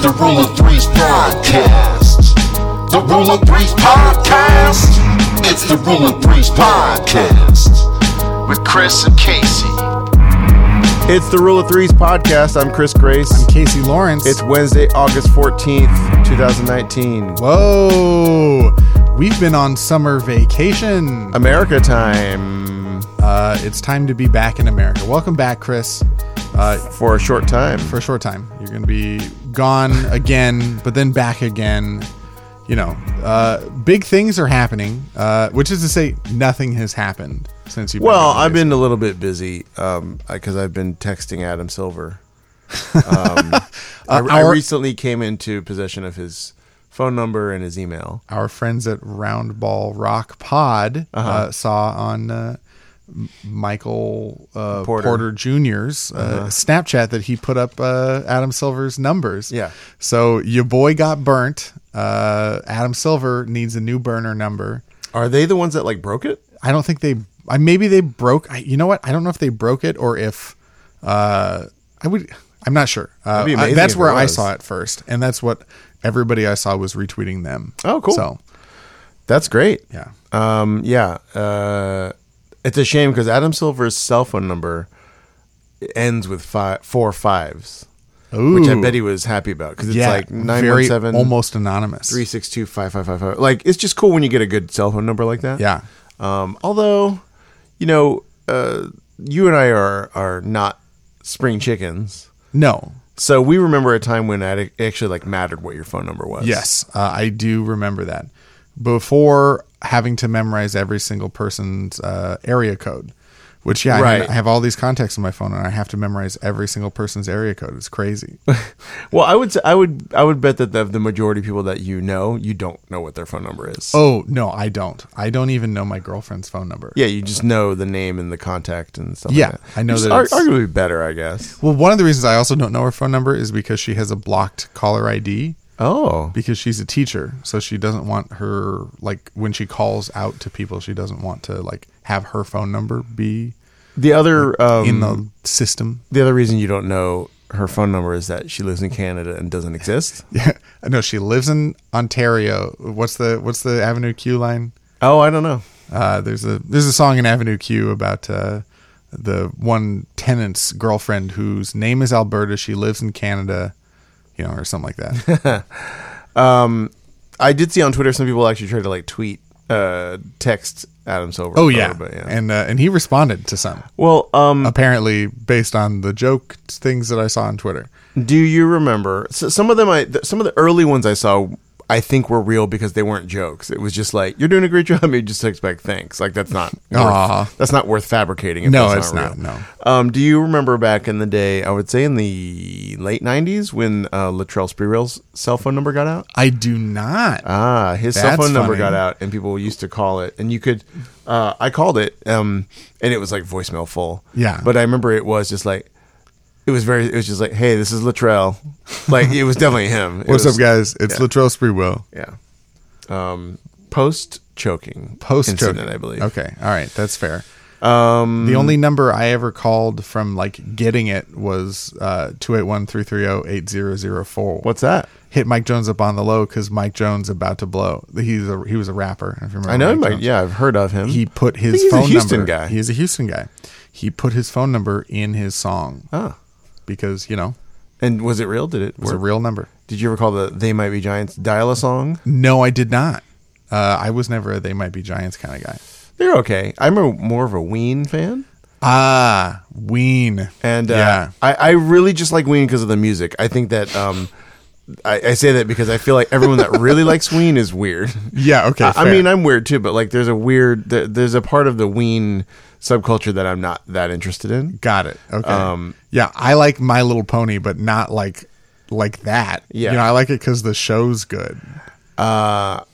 the Rule of Threes podcast. The Rule of Threes podcast. It's the Rule of Threes podcast with Chris and Casey. It's the Rule of Threes podcast. I'm Chris Grace. I'm Casey Lawrence. It's Wednesday, August 14th, 2019. Whoa! We've been on summer vacation. America time. It's time to be back in America. Welcome back, Chris. For a short time. For a short time. You're going to be gone again, but then back again. You know, big things are happening, which is to say nothing has happened since you've been Well, I've been a little bit busy because I've been texting Adam Silver. I recently came into possession of his phone number and his email. Our friends at Roundball Rock Pod saw on Michael Porter Jr.'s Snapchat that he put up Adam Silver's numbers. Yeah. So your boy got burnt. Adam Silver needs a new burner number. Are they the ones that like broke it? I don't think they. Maybe they broke. You know what? I don't know if they broke it or if I'm not sure. That's where I saw it first, and that's what everybody I saw was retweeting them. Oh, cool. So that's great. Yeah. It's a shame because Adam Silver's cell phone number ends with 4 5s. Ooh. Which I bet he was happy about because it's like 917 almost anonymous 362 5555. Like it's just cool when you get a good cell phone number like that. Yeah. Although, you know, you and I are not spring chickens. No. So we remember a time when it actually like mattered what your phone number was. Yes, I do remember that. Before having to memorize every single person's area code, which I have all these contacts on my phone, and I have to memorize every single person's area code. It's crazy. Well, I would bet that the majority of people that you don't know what their phone number is. Oh no, I don't. I don't even know my girlfriend's phone number. Yeah, you just know the name and the contact and stuff. Yeah, like that. I know that. It's arguably better, I guess. Well, one of the reasons I also don't know her phone number is because she has a blocked caller ID. Oh, because she's a teacher, so she doesn't want her, like, when she calls out to people, she doesn't want to like have her phone number be the other in the system. The other reason you don't know her phone number is that she lives in Canada and doesn't exist. Yeah, no, she lives in Ontario. What's the Avenue Q line? Oh, I don't know. There's a song in Avenue Q about the one tenant's girlfriend whose name is Alberta. She lives in Canada. You know, or something like that. I did see on Twitter some people actually tried to like text Adam Silver. Oh yeah, and he responded to some. Well, apparently based on the joke things that I saw on Twitter. Do you remember some of them? Some of the early ones I saw, I think were real because they weren't jokes. It was just like, you're doing a great job. You just expect thanks. Like that's not worth fabricating. No, it's not. No. Do you remember back in the day? I would say in the late '90s when Latrell Sprewell's cell phone number got out. I do not. His cell phone number got out, and people used to call it, and you could. I called it, and it was like voicemail full. Yeah, but I remember it was just like. It was just like, hey, this is Latrell. Like, it was definitely him. What's up, guys? It's Latrell Sprewell. Yeah. Post-choking incident, I believe. Okay. All right. That's fair. The only number I ever called from, like, getting it was 281-330-8004. What's that? Hit Mike Jones up on the low because Mike Jones about to blow. He was a rapper. If you remember. I know Mike. Yeah, I've heard of him. He put his phone number. He's a Houston guy. He is a Houston guy. He put his phone number in his song. Oh. Because, you know. And was it real? It was a real number. Did you ever call the They Might Be Giants dial-a-song? No, I did not. I was never a They Might Be Giants kind of guy. They're okay. I'm more of a Ween fan. Ween. And I really just like Ween because of the music. I think that I say that because I feel like everyone that really likes Ween is weird. Yeah, okay. I mean, I'm weird too, but like there's a part of the Ween subculture that I'm not that interested in. Got it. Okay. Yeah, I like My Little Pony, but not like that. Yeah. You know, I like it because the show's good. I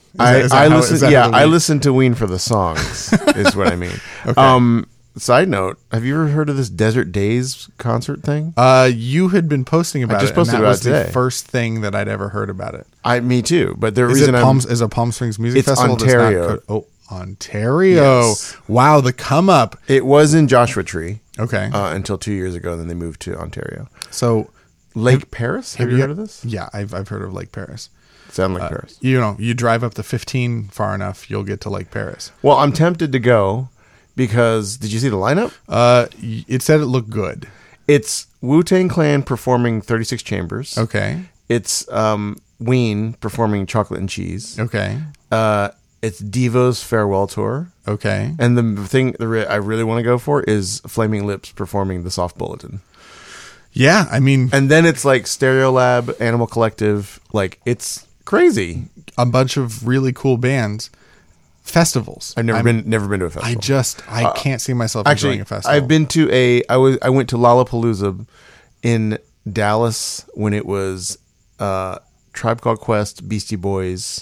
listen to Ween for the songs, is what I mean. Okay. Side note, have you ever heard of this Desert Days concert thing? You had been posting about it. I just posted about it today. The first thing that I'd ever heard about it. Me too. But the is reason is it Palm Springs Music Festival? It's Ontario. Ontario. Yes. Wow, the come up. It was in Joshua Tree. Okay. Until 2 years ago, and then they moved to Ontario. So Lake Paris? Have you heard of this? Yeah, I've heard of Lake Paris. Sound like Paris. You drive up the 15 far enough, you'll get to Lake Paris. Well, I'm tempted to go because did you see the lineup? It said it looked good. It's Wu-Tang Clan performing 36 Chambers. Okay. It's Ween performing Chocolate and Cheese. Okay. It's Devo's farewell tour. Okay. And the thing I really want to go for is Flaming Lips performing The Soft Bulletin. Yeah, I mean, and then it's like Stereolab, Animal Collective, like it's crazy. A bunch of really cool bands. Festivals. I've never been to a festival. I can't see myself enjoying a festival. I've been to I went to Lollapalooza in Dallas when it was Tribe Called Quest, Beastie Boys,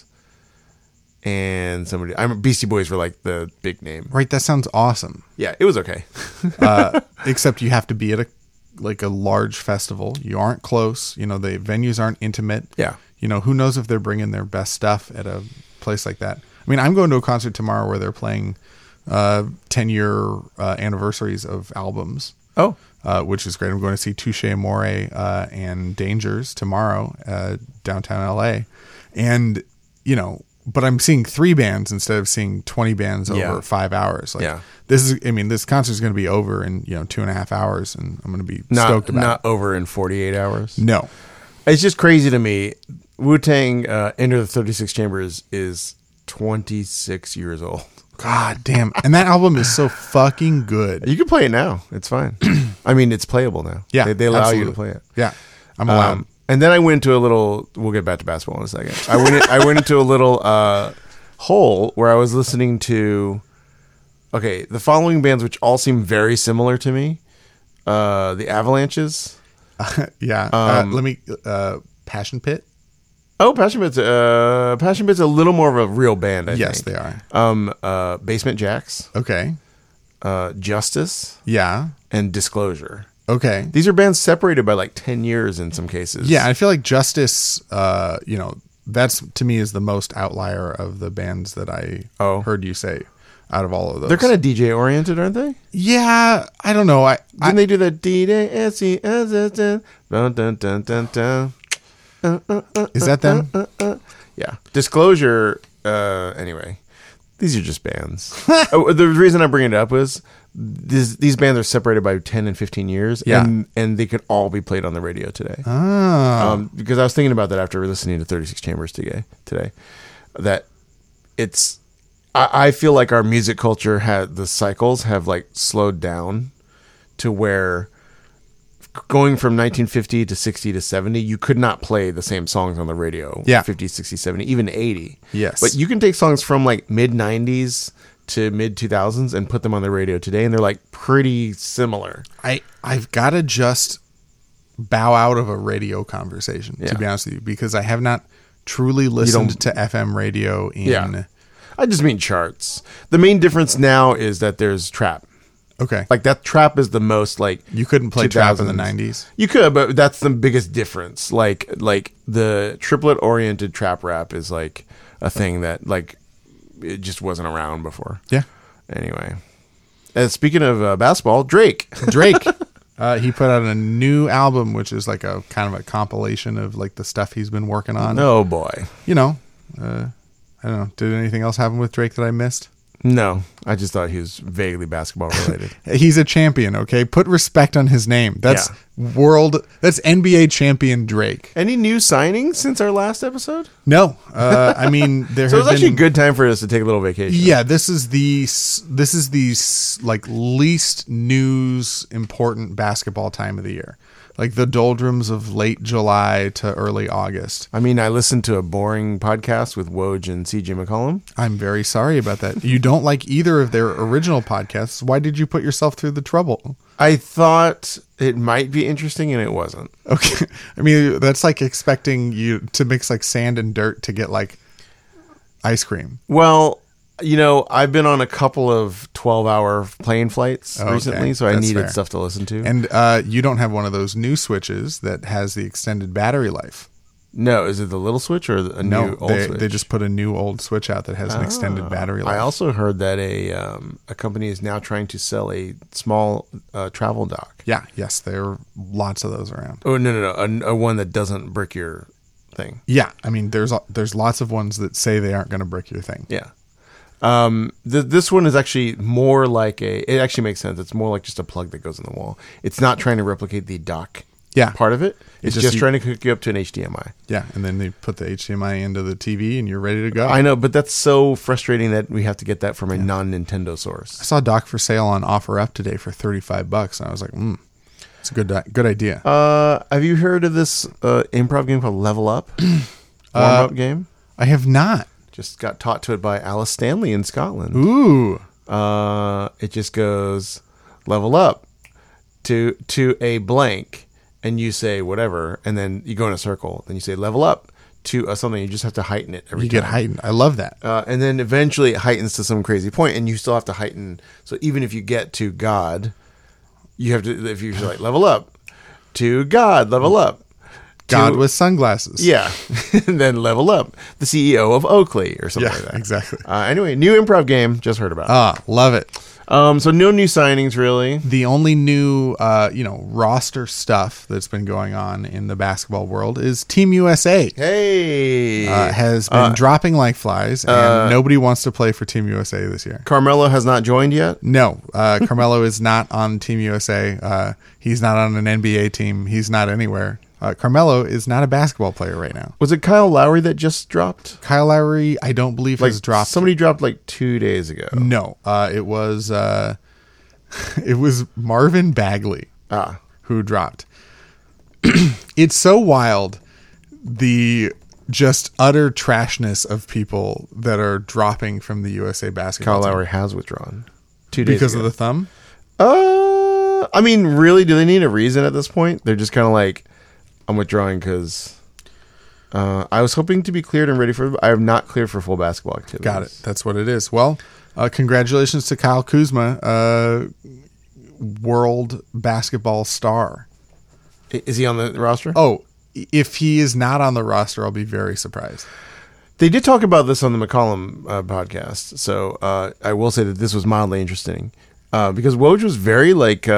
and somebody. Beastie Boys were like the big name. Right, that sounds awesome. Yeah, it was okay. Except you have to be at a large festival. You aren't close. The venues aren't intimate. Yeah. Who knows if they're bringing their best stuff at a place like that. I mean, I'm going to a concert tomorrow where they're playing 10-year anniversaries of albums. Oh. Which is great. I'm going to see Touche Amore and Dangers tomorrow downtown LA. And, but I'm seeing 3 bands instead of seeing 20 bands over 5 hours. This concert is going to be over in 2.5 hours, and I'm going to be stoked about it. Not over in 48 hours. No, it's just crazy to me. Wu-Tang Enter the 36 Chambers is 26 years old. God damn! And that album is so fucking good. You can play it now. It's fine. I mean, it's playable now. Yeah, they allow you to play it. Yeah, I'm allowed. And then I went into a little. We'll get back to basketball in a second. I went into a little hole where I was listening to. Okay, the following bands, which all seem very similar to me, the Avalanches. Yeah. Let me. Passion Pit. Oh, Passion Pit's a little more of a real band. I think. Yes, they are. Basement Jaxx. Okay. Justice. Yeah. And Disclosure. Okay. These are bands separated by like 10 years in some cases. Yeah, I feel like Justice, that's to me is the most outlier of the bands that I heard you say out of all of those. They're kind of DJ oriented, aren't they? Yeah, I don't know. Didn't they do that DJ? Dun, dun, dun, dun, dun. Is that them? Yeah. Disclosure. Anyway, these are just bands. The reason I bring it up is these bands are separated by 10 and 15 years, and they could all be played on the radio today. Oh. Because I was thinking about that after listening to 36 Chambers today. That it's. I feel like our music culture the cycles have like slowed down to where going from 1950 to 60 to 70, you could not play the same songs on the radio. Yeah. 50, 60, 70, even 80. Yes. But you can take songs from like mid 90s to mid 2000s and put them on the radio today, and they're like pretty similar. I've got to just bow out of a radio conversation, to be honest with you, because I have not truly listened to FM radio in... Yeah. I just mean charts. The main difference now is that there's trap. Okay. Like that trap is the most like... You couldn't play 2000s. Trap in the 90s? You could, but that's the biggest difference. Like the triplet oriented trap rap is like a thing that like it just wasn't around before. Yeah. Anyway. Speaking of basketball, Drake. He put out a new album, which is like a kind of a compilation of like the stuff he's been working on. Oh boy. I don't know. Did anything else happen with Drake that I missed? No, I just thought he was vaguely basketball related. He's a champion, okay? Put respect on his name. That's that's NBA champion Drake. Any new signings since our last episode? No. I mean, so it's actually a good time for us to take a little vacation. Yeah, this is the like least news important basketball time of the year. Like the doldrums of late July to early August. I mean, I listened to a boring podcast with Woj and CJ McCollum. I'm very sorry about that. You don't like either of their original podcasts. Why did you put yourself through the trouble? I thought it might be interesting and it wasn't. Okay. I mean, that's like expecting you to mix like sand and dirt to get like ice cream. Well, I've been on a couple of 12-hour plane flights recently, so I needed stuff to listen to. And you don't have one of those new switches that has the extended battery life. No, is it the little switch or a No, new old switch? they just put a new old switch out that has an extended battery life. I also heard that a company is now trying to sell a small travel dock. Yeah, yes, there are lots of those around. Oh no, a one that doesn't brick your thing. Yeah, I mean, there's lots of ones that say they aren't going to brick your thing. Yeah. This one is actually more like it actually makes sense. It's more like just a plug that goes in the wall. It's not trying to replicate the dock part of it. It's just trying to hook you up to an HDMI. Yeah, and then they put the HDMI into the TV and you're ready to go. I know, but that's so frustrating that we have to get that from a non-Nintendo source. I saw a dock for sale on OfferUp today for $35, and I was like, it's a good idea. Have you heard of this improv game called Level Up? Warm-up game? I have not. Just got taught to it by Alice Stanley in Scotland. Ooh. It just goes level up to a blank, and you say whatever, and then you go in a circle. Then you say level up to something. You just have to heighten it every time. You get heightened. I love that. And then eventually it heightens to some crazy point, and you still have to heighten. So even if you get to God, you have to. If you're like level up to God, level up. God with sunglasses. Yeah. And then level up. The CEO of Oakley or something like that. Exactly. Anyway, new improv game. Just heard about it. Love it. So no new signings, really. The only new, roster stuff that's been going on in the basketball world is Team USA. Hey. Has been dropping like flies, and nobody wants to play for Team USA this year. Carmelo has not joined yet? No. Carmelo is not on Team USA. He's not on an NBA team. He's not anywhere. Carmelo is not a basketball player right now. Was it Kyle Lowry that just dropped? Kyle Lowry, I don't believe has dropped. Somebody dropped like 2 days ago. No, it was Marvin Bagley who dropped. It's so wild, the just utter trashness of people that are dropping from the USA basketball Kyle team. Lowry has withdrawn 2 days Because ago. of the thumb? I mean, really, do they need a reason at this point? They're just kind of like, I'm withdrawing because I was hoping to be cleared and ready for. I am not cleared for full basketball activities. Got it. That's what it is. Well, congratulations to Kyle Kuzma, world basketball star. Is he on the roster? Oh, if he is not on the roster, I'll be very surprised. They did talk about this on the McCollum podcast, so I will say that this was mildly interesting because Woj was very like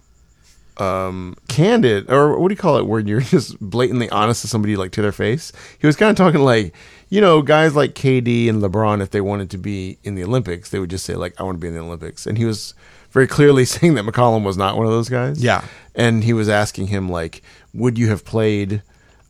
candid, or what do you call it, where you're just blatantly honest to somebody like to their face. He was kind of talking like, guys like KD and LeBron, if they wanted to be in the Olympics, they would just say like, I want to be in the Olympics. And he was very clearly saying that McCollum was not one of those guys. Yeah. And he was asking him like, would you have played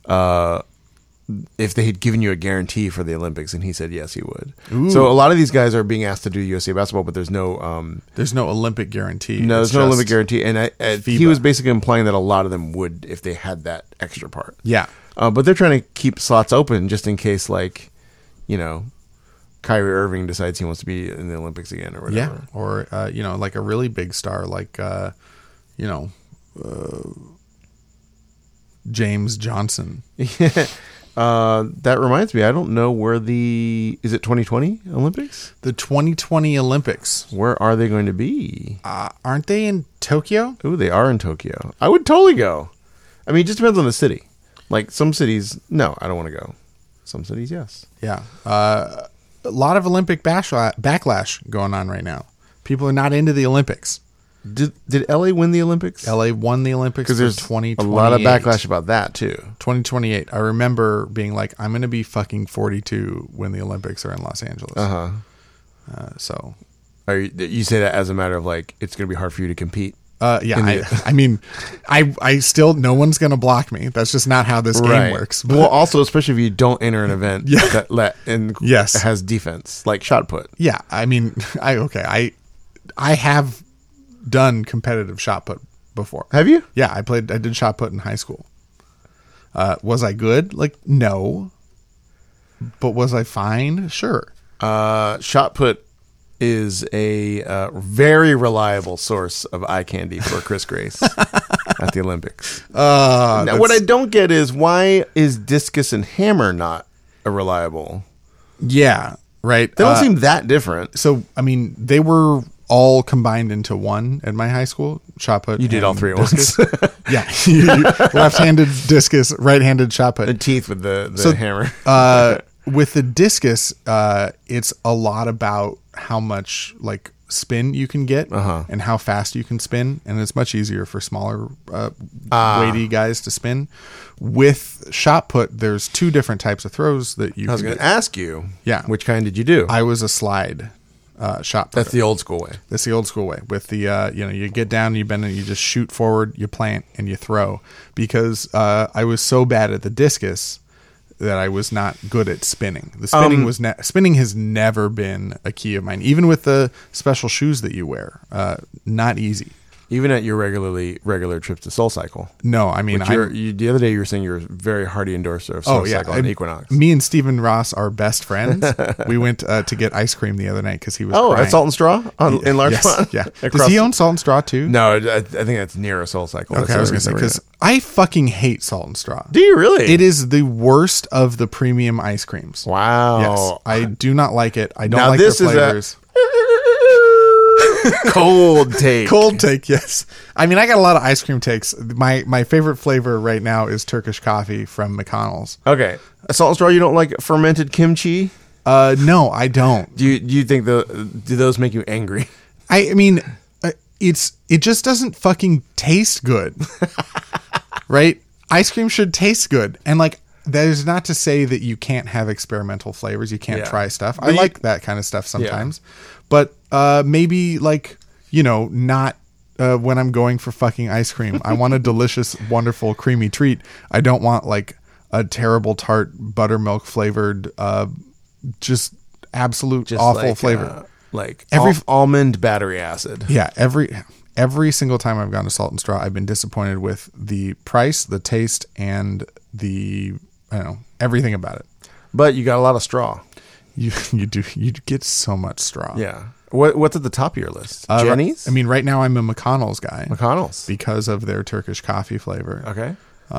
if they had given you a guarantee for the Olympics? And he said yes, he would. Ooh. So a lot of these guys are being asked to do USA basketball, but there's no Olympic guarantee. no, It's there's no just Olympic guarantee. And he was basically implying that a lot of them would if they had that extra part. Yeah. But they're trying to keep slots open just in case, like, Kyrie Irving decides he wants to be in the Olympics again or whatever. Yeah. Or, like a really big star like, James Johnson. That reminds me, I don't know where is it 2020 Olympics? The 2020 Olympics. Where are they going to be? Aren't they in Tokyo? Oh, they are in Tokyo. I would totally go. I mean, it just depends on the city. Like some cities, no, I don't want to go. Some cities, yes. Yeah. A lot of Olympic backlash going on right now. People are not into the Olympics. Did LA win the Olympics? LA won the Olympics Because there's 2028. a lot of backlash about that too. 2028. I remember being like, I'm going to be fucking 42 when the Olympics are in Los Angeles. So, you say that as a matter of like, it's going to be hard for you to compete. Yeah. I still, no one's going to block me. That's just not how this game works. Well, also, especially if you don't enter an event that has defense, like shot put. Yeah. I mean, I have done competitive shot put before. Have you? Yeah, I did shot put in high school. Was I good? Like, no. But was I fine? Sure. Shot put is a very reliable source of eye candy for Chris Grace at the Olympics. Now, what I don't get is, why is discus and hammer not a reliable? Yeah, right. They don't seem that different. So, I mean, they were all combined into one at my high school. Shot put. You did all three at once. Yeah. Left-handed discus, right-handed shot put. The teeth with the hammer. With the discus, it's a lot about how much like spin you can get and how fast you can spin, and it's much easier for smaller weighty guys to spin. With shot put, there's two different types of throws that you I was can going to do. ask you, Yeah. which kind did you do? I was a slide shot putter. That's the old school way. That's the old school way. With the you get down, you bend it, you just shoot forward, you plant, and you throw. Because I was so bad at the discus that I was not good at spinning. The spinning spinning has never been a key of mine. Even with the special shoes that you wear, not easy. Even at your regular trips to Soul Cycle. No, I mean, the other day you were saying you're a very hearty endorser of Soul Cycle and Equinox. Me and Stephen Ross are best friends. We went to get ice cream the other night because he was crying. At Salt and Straw in Larchmont? Yes, yeah. Does he own Salt and Straw too? No, I think that's near a Soul Cycle. Okay, I was going to say, because I fucking hate Salt and Straw. Do you really? It is the worst of the premium ice creams. Wow. Yes, I do not like it. I don't like their flavors. Cold take. Cold take, yes. I mean, I got a lot of ice cream takes. My favorite flavor right now is Turkish coffee from McConnell's. Okay. Salt and Straw, you don't like fermented kimchi? No, I don't. Do you think do those make you angry? I mean, it just doesn't fucking taste good. Right? Ice cream should taste good. And like, that is not to say that you can't have experimental flavors. You can't try stuff. I like that kind of stuff sometimes. Yeah. But maybe like, not when I'm going for fucking ice cream. I want a delicious, wonderful, creamy treat. I don't want like a terrible tart buttermilk flavored, just absolute awful flavor. Like almond battery acid. Yeah, every single time I've gone to Salt and Straw, I've been disappointed with the price, the taste, and everything about it. But you got a lot of straw. You get so much straw. Yeah. What's at the top of your list? Jenny's? I mean, right now I'm a McConnell's guy. McConnell's. Because of their Turkish coffee flavor. Okay.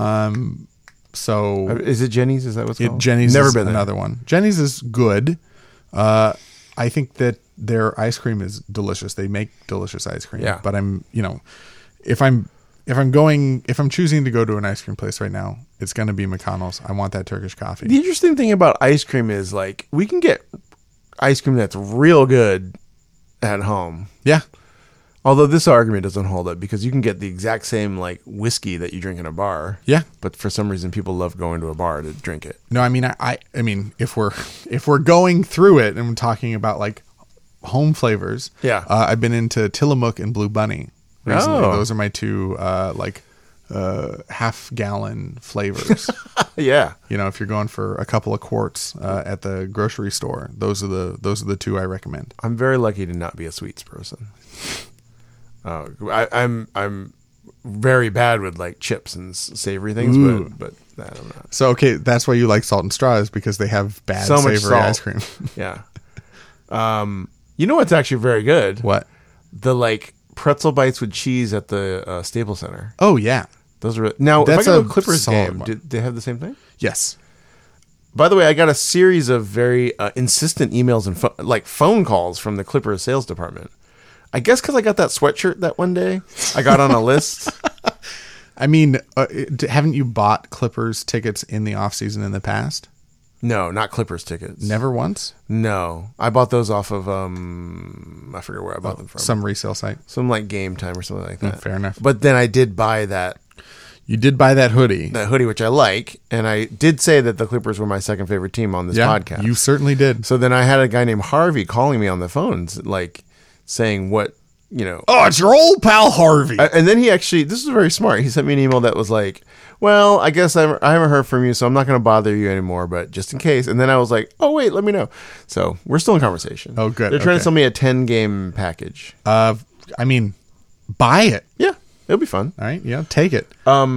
So is it Jenny's? Is that what's called? Jenny's Never is been there. Another one. Jenny's is good. I think that their ice cream is delicious. They make delicious ice cream. Yeah. But if I'm choosing to go to an ice cream place right now, it's going to be McConnell's. I want that Turkish coffee. The interesting thing about ice cream is like we can get ice cream that's real good at home. Yeah. Although this argument doesn't hold up because you can get the exact same like whiskey that you drink in a bar. Yeah. But for some reason people love going to a bar to drink it. No, I mean I mean if we're going through it and we're talking about like home flavors. Yeah. I've been into Tillamook and Blue Bunny recently. Oh. Those are my two half gallon flavors. Yeah. If you're going for a couple of quarts at the grocery store, those are the two I recommend. I'm very lucky to not be a sweets person. I'm very bad with like chips and savory things, but that I'm not. So okay, that's why you like Salt and Straw is because they have bad So much savory salt. ice cream. Yeah. You know what's actually very good? What? The like pretzel bites with cheese at the Staples Center. Oh yeah, Those are now. That's if I go to a a Clippers solid game, one. did they have the same thing? yes. By the way, I got a series of very insistent emails and phone calls from the Clippers sales department. I guess because I got that sweatshirt that one day, I got on a list. I mean, haven't you bought Clippers tickets in the off season in the past? No, not Clippers tickets. Never once. No, I bought those off of I forget where I bought them from. Some resale site. Some like Game Time or something like that. Fair enough. But then I did buy that You did buy that hoodie. which I like, and I did say that the Clippers were my second favorite team on this podcast. You certainly did. So then I had a guy named Harvey calling me on the phones, like saying what. Oh, it's your old pal Harvey. And then he actually, this is very smart. He sent me an email that was like, well, I guess I haven't heard from you, so I'm not going to bother you anymore, but just in case. And then I was like, oh, wait, let me know. So we're still in conversation. Oh, good. They're trying to Okay. sell me a 10-game package. I mean, buy it. Yeah, it'll be fun. All right. Yeah, take it.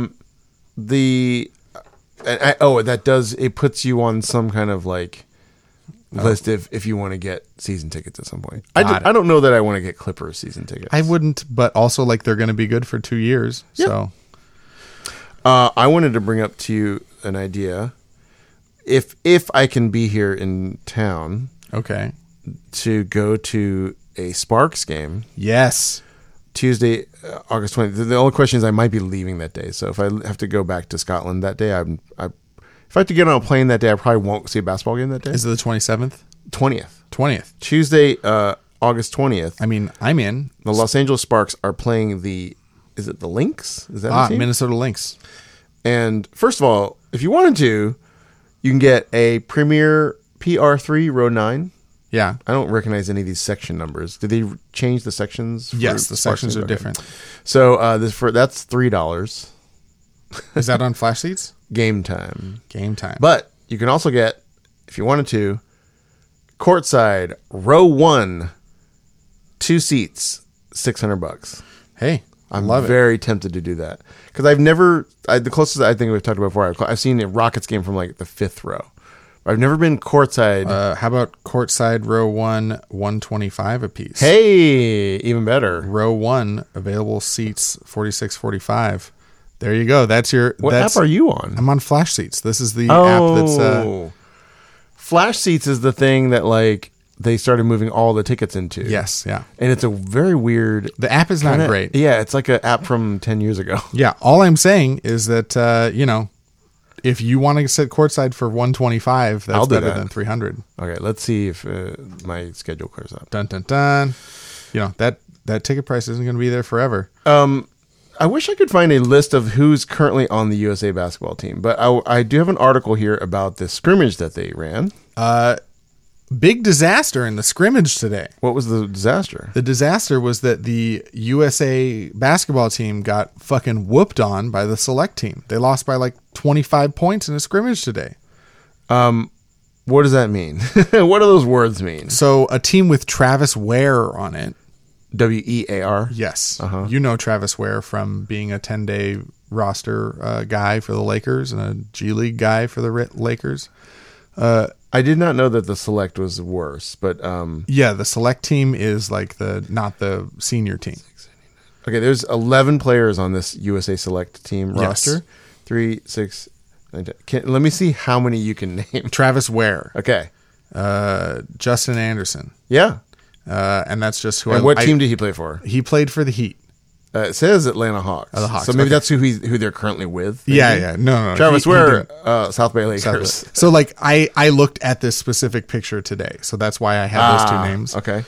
It puts you on some kind of like list if you want to get season tickets at some point. Got it. I don't know that I want to get Clippers season tickets. I wouldn't, but also like they're going to be good for 2 years. Yeah. So I wanted to bring up to you an idea. If I can be here in town okay. to go to a Sparks game Yes. Tuesday, August 20th. The only question is I might be leaving that day. So if I have to go back to Scotland that day, if I have to get on a plane that day, I probably won't see a basketball game that day. Is it the 27th? 20th. 20th. Tuesday, August 20th. I mean, I'm in. The Los Angeles Sparks are playing is it the Lynx? Is that the team? Minnesota Lynx. And first of all, if you wanted to, you can get a Premier PR3 row 9. Yeah. I don't recognize any of these section numbers. Did they change the sections? Yes, the sections are different. So that's $3. Is that on Flash Seats? Game time. Game time. But you can also get, if you wanted to, courtside row 1, 2 seats, $600. Hey, I'm love it. very tempted to do that because the closest I think we've talked about before, I've seen a Rockets game from like the 5th row. I've never been courtside. How about courtside row 1, $125 a piece? Hey, even better. Row 1, available seats, $46.45. There you go. What app are you on? I'm on Flash Seats. This is the app that's... Flash Seats is the thing that like they started moving all the tickets into. Yes, yeah. And it's a very weird... The app is not great. Yeah, it's like an app from 10 years ago. Yeah, all I'm saying is that, if you want to sit courtside for $125, that's better than $300. Okay, let's see if my schedule clears up. Dun, dun, dun. That ticket price isn't going to be there forever. I wish I could find a list of who's currently on the USA basketball team, but I do have an article here about the scrimmage that they ran. Big disaster in the scrimmage today. What was the disaster? The disaster was that the USA basketball team got fucking whooped on by the select team. They lost by like 25 points in a scrimmage today. What does that mean? What do those words mean? So a team with Travis Ware on it. WEAR? Yes. You know Travis Ware from being a 10-day roster guy for the Lakers and a G League guy for the Lakers. I did not know that the select was worse, but yeah, the select team is like not the senior team. Okay, there's 11 players on this USA select team roster. Yes. 3, 6, 9, 10. Let me see how many you can name. Travis Ware. Okay. Justin Anderson. Yeah. And that's just who. And what team did he play for? He played for the Heat. It says Atlanta Hawks. The Hawks. So maybe that's who they're currently with. Maybe? Yeah. No. Travis Ware, South Bay Lakers. So like I looked at this specific picture today, so that's why I have those two names. Okay.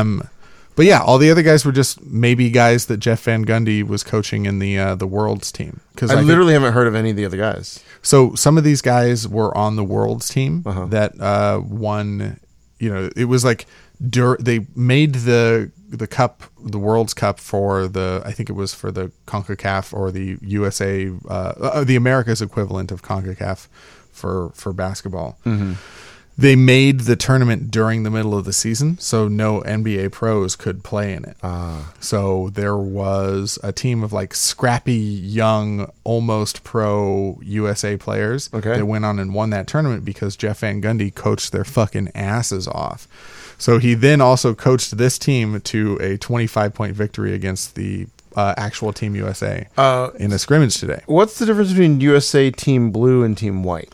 But yeah, all the other guys were just maybe guys that Jeff Van Gundy was coaching in the Worlds team. Because I literally haven't heard of any of the other guys. So some of these guys were on the Worlds team that won. It was like they made the cup, the World's Cup for I think it was for the CONCACAF or the USA, the America's equivalent of CONCACAF for basketball. Mm-hmm. They made the tournament during the middle of the season, so no NBA pros could play in it. So there was a team of like scrappy, young, almost pro USA players that went on and won that tournament because Jeff Van Gundy coached their fucking asses off. So he then also coached this team to a 25-point victory against the actual Team USA in a scrimmage today. What's the difference between USA Team Blue and Team White?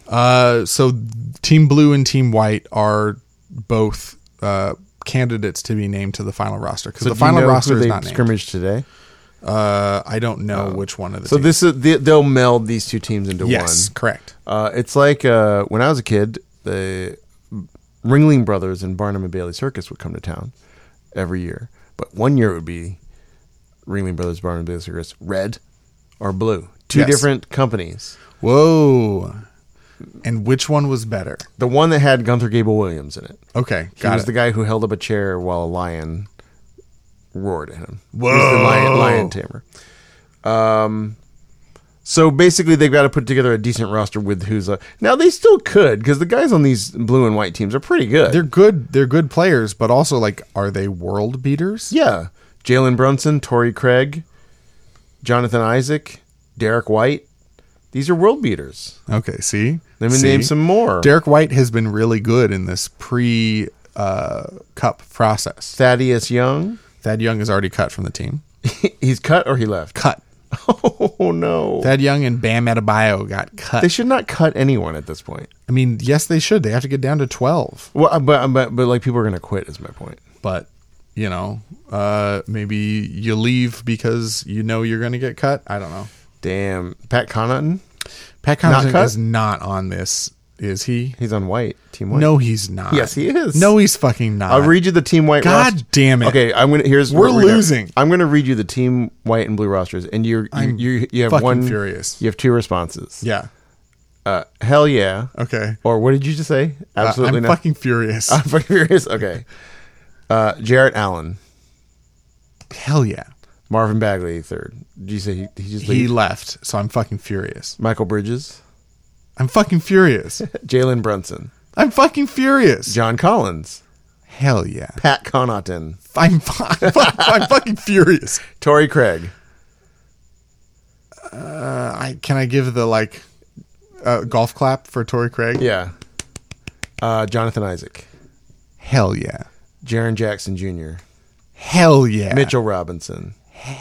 So Team Blue and Team White are both candidates to be named to the final roster because the final roster is not named. Scrimmage today. I don't know which one of the. So teams. they'll meld these two teams into one. Yes, correct. It's like when I was a kid, the Ringling Brothers and Barnum and Bailey Circus would come to town every year, but one year it would be Ringling Brothers, Barnum and Bailey Circus, red or blue, two different companies. Whoa. And which one was better? The one that had Gunther Gable-Williams in it. Okay, he was the guy who held up a chair while a lion roared at him. Whoa. He was the lion tamer. So basically, they've got to put together a decent roster with who's now they still could because the guys on these blue and white teams are pretty good. They're good. They're good players, but also like, are they world beaters? Yeah, Jalen Brunson, Torrey Craig, Jonathan Isaac, Derek White. These are world beaters. Okay, see? Let me name some more. Derek White has been really good in this pre-cup process. Thaddeus Young. Thad Young is already cut from the team. He's cut or he left? Cut. Oh, no. Thad Young and Bam Adebayo got cut. They should not cut anyone at this point. I mean, yes, they should. They have to get down to 12. Well, but like people are going to quit is my point. But You know, maybe you leave because you know you're going to get cut. I don't know. Damn. Pat Connaughton? Pat Not Connaughton cut? is not on this, is he? He's on White. Team White. No, he's not. Yes, he is. No, he's fucking not. I'll read you the Team White God roster. damn it. Okay, here's We're what gonna- losing. I'm going to read you the Team White and Blue rosters, and you have fucking one. furious. You have two responses. Yeah. Hell yeah. Okay. Or what did you just say? Absolutely I'm not. fucking furious. I'm fucking furious. Okay. Jarrett Allen, Hell yeah. Marvin Bagley, third. Did you say he just He leave? left, so I'm fucking furious. Michael Bridges, I'm fucking furious. Jalen Brunson, I'm fucking furious. John Collins, Hell yeah. Pat Connaughton, I'm fucking furious. Torrey Craig, Can I give the golf clap for Torrey Craig? yeah, Jonathan Isaac, Hell yeah. Jaren Jackson Jr., Hell yeah. Mitchell Robinson,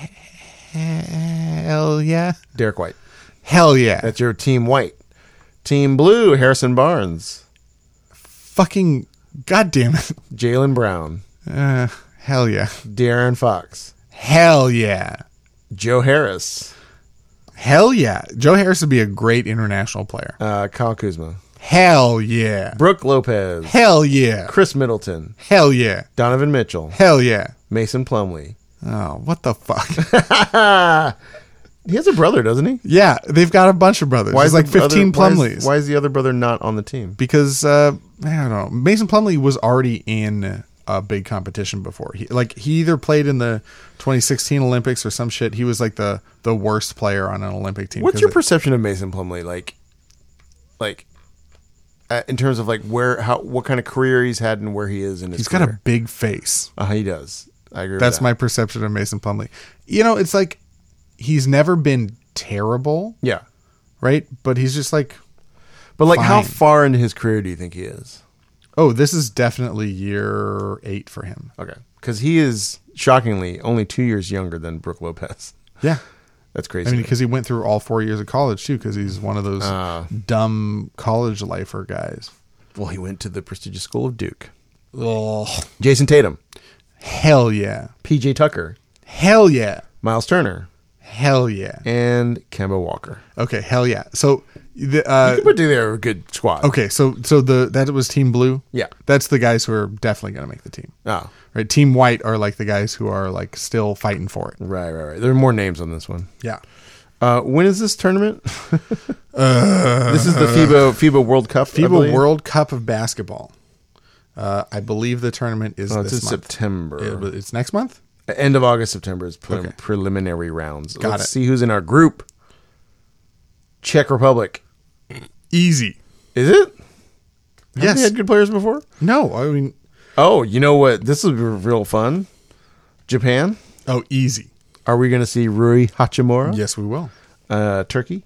Hell yeah. Derek White. Hell yeah. That's your Team White. Team Blue, Harrison Barnes, Fucking goddamn it. Jaylen Brown, Hell yeah. De'Aaron Fox, Hell yeah. Joe Harris, Hell yeah. Joe Harris would be a great international player. Kyle Kuzma, Hell yeah. Brooke Lopez, Hell yeah. Chris Middleton, Hell yeah. Donovan Mitchell, Hell yeah. Mason Plumlee. Oh, what the fuck? He has a brother, doesn't he? Yeah, they've got a bunch of brothers. There's is like the other- 15 Plumleys. Why is the other brother not on the team? Because I don't know. Mason Plumlee was already in a big competition before. He either played in the 2016 Olympics or some shit. He was like the worst player on an Olympic team. What's your perception of Mason Plumlee? In terms of what kind of career he's had and where he is in his He's career? got a big face. He does. I agree. That's with that. my perception of Mason Plumlee. You know, it's like he's never been terrible, Yeah, right? But he's just like, but how Fine. far into his career do you think he is? oh, this is definitely year 8 for him. Okay, because he is shockingly only 2 years younger than Brooke Lopez. Yeah. That's crazy. I mean, because he went through all 4 years of college too, because he's one of those dumb college lifer guys. well, he went to the prestigious school of Duke. Oh, Jason Tatum, hell yeah. PJ Tucker, Hell yeah. Miles Turner, Hell yeah. and Kemba Walker. Okay, hell yeah. So You could put together a good squad. okay, so that was Team Blue? Yeah. That's the guys who are definitely going to make the team. Oh, Right? Team White are like the guys who are like still fighting for it. right. There are more names on this one. Yeah. When is this tournament? This is the FIBA World Cup. I FIBA believe? World Cup of basketball. I believe the tournament is It's in this month. September. It's next month? End of August, September is Okay. preliminary rounds. Got Let's it. see who's in our group. Czech Republic. Easy. Is it? Have Yes. they had good players before? No, I mean, Oh, you know what? This will be real fun. Japan. easy. Are we going to see Rui Hachimura? Yes, we will. Turkey.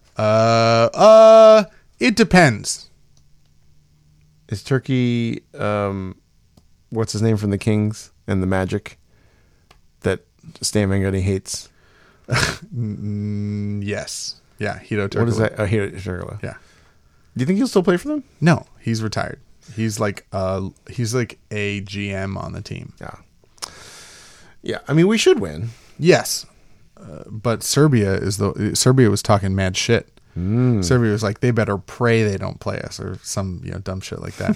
It depends. Is Turkey? What's his name from the Kings and the Magic? That Stan Van Gundy hates. Yes. Yeah, Hito Turkoglu. What is that? Turkoglu. Yeah. Do you think he'll still play for them? No, he's retired. He's like a GM on the team. Yeah. Yeah. I mean, we should win. Yes. But Serbia was talking mad shit. Serbia was like, they better pray they don't play us or some dumb shit like that.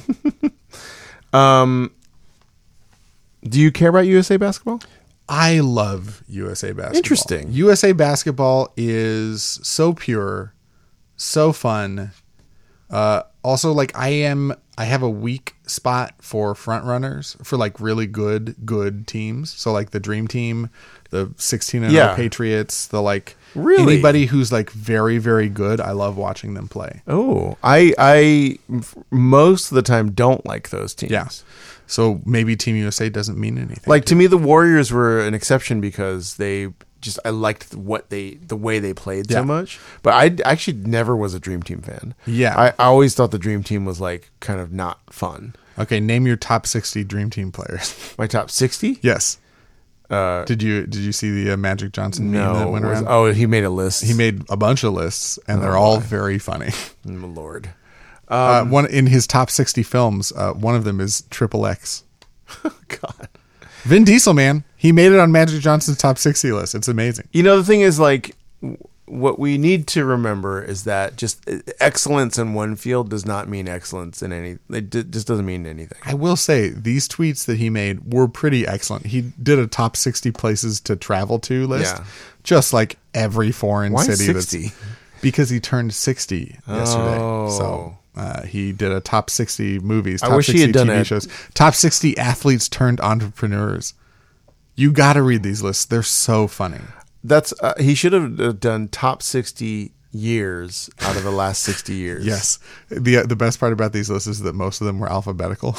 Do you care about USA basketball? I love USA basketball. Interesting. USA basketball is so pure, so fun. Also, like I have a weak spot for front runners for like really good teams. So like the Dream Team, the 16-0 Yeah. Patriots, the like Really? anybody who's like very, very good. I love watching them play. Oh, I most of the time don't like those teams. Yeah. So maybe Team USA doesn't mean anything. Like to me, the Warriors were an exception because I liked the way they played Yeah. so much. But I actually never was a Dream Team fan. Yeah. I always thought the Dream Team was like kind of not fun. Okay, name your top 60 Dream Team players. My top 60? Yes. Did you see the Magic Johnson meme that No. went around? He made a list. He made a bunch of lists, and they're all very funny. My Lord. One in his top 60 films, one of them is Triple X. God. Vin Diesel, man. He made it on Magic Johnson's top 60 list. It's amazing. You know, the thing is, like, what we need to remember is that just excellence in one field does not mean excellence in any. Just doesn't mean anything. I will say these tweets that he made were pretty excellent. He did a top 60 places to travel to list, just like every foreign Why city. 60? Because he turned 60 yesterday. Oh. So he did a top 60 movies, top I wish 60 he had done TV it. shows, top 60 athletes turned entrepreneurs. You got to read these lists. They're so funny. That's he should have done top 60 years out of the last 60 years. Yes. The best part about these lists is that most of them were alphabetical.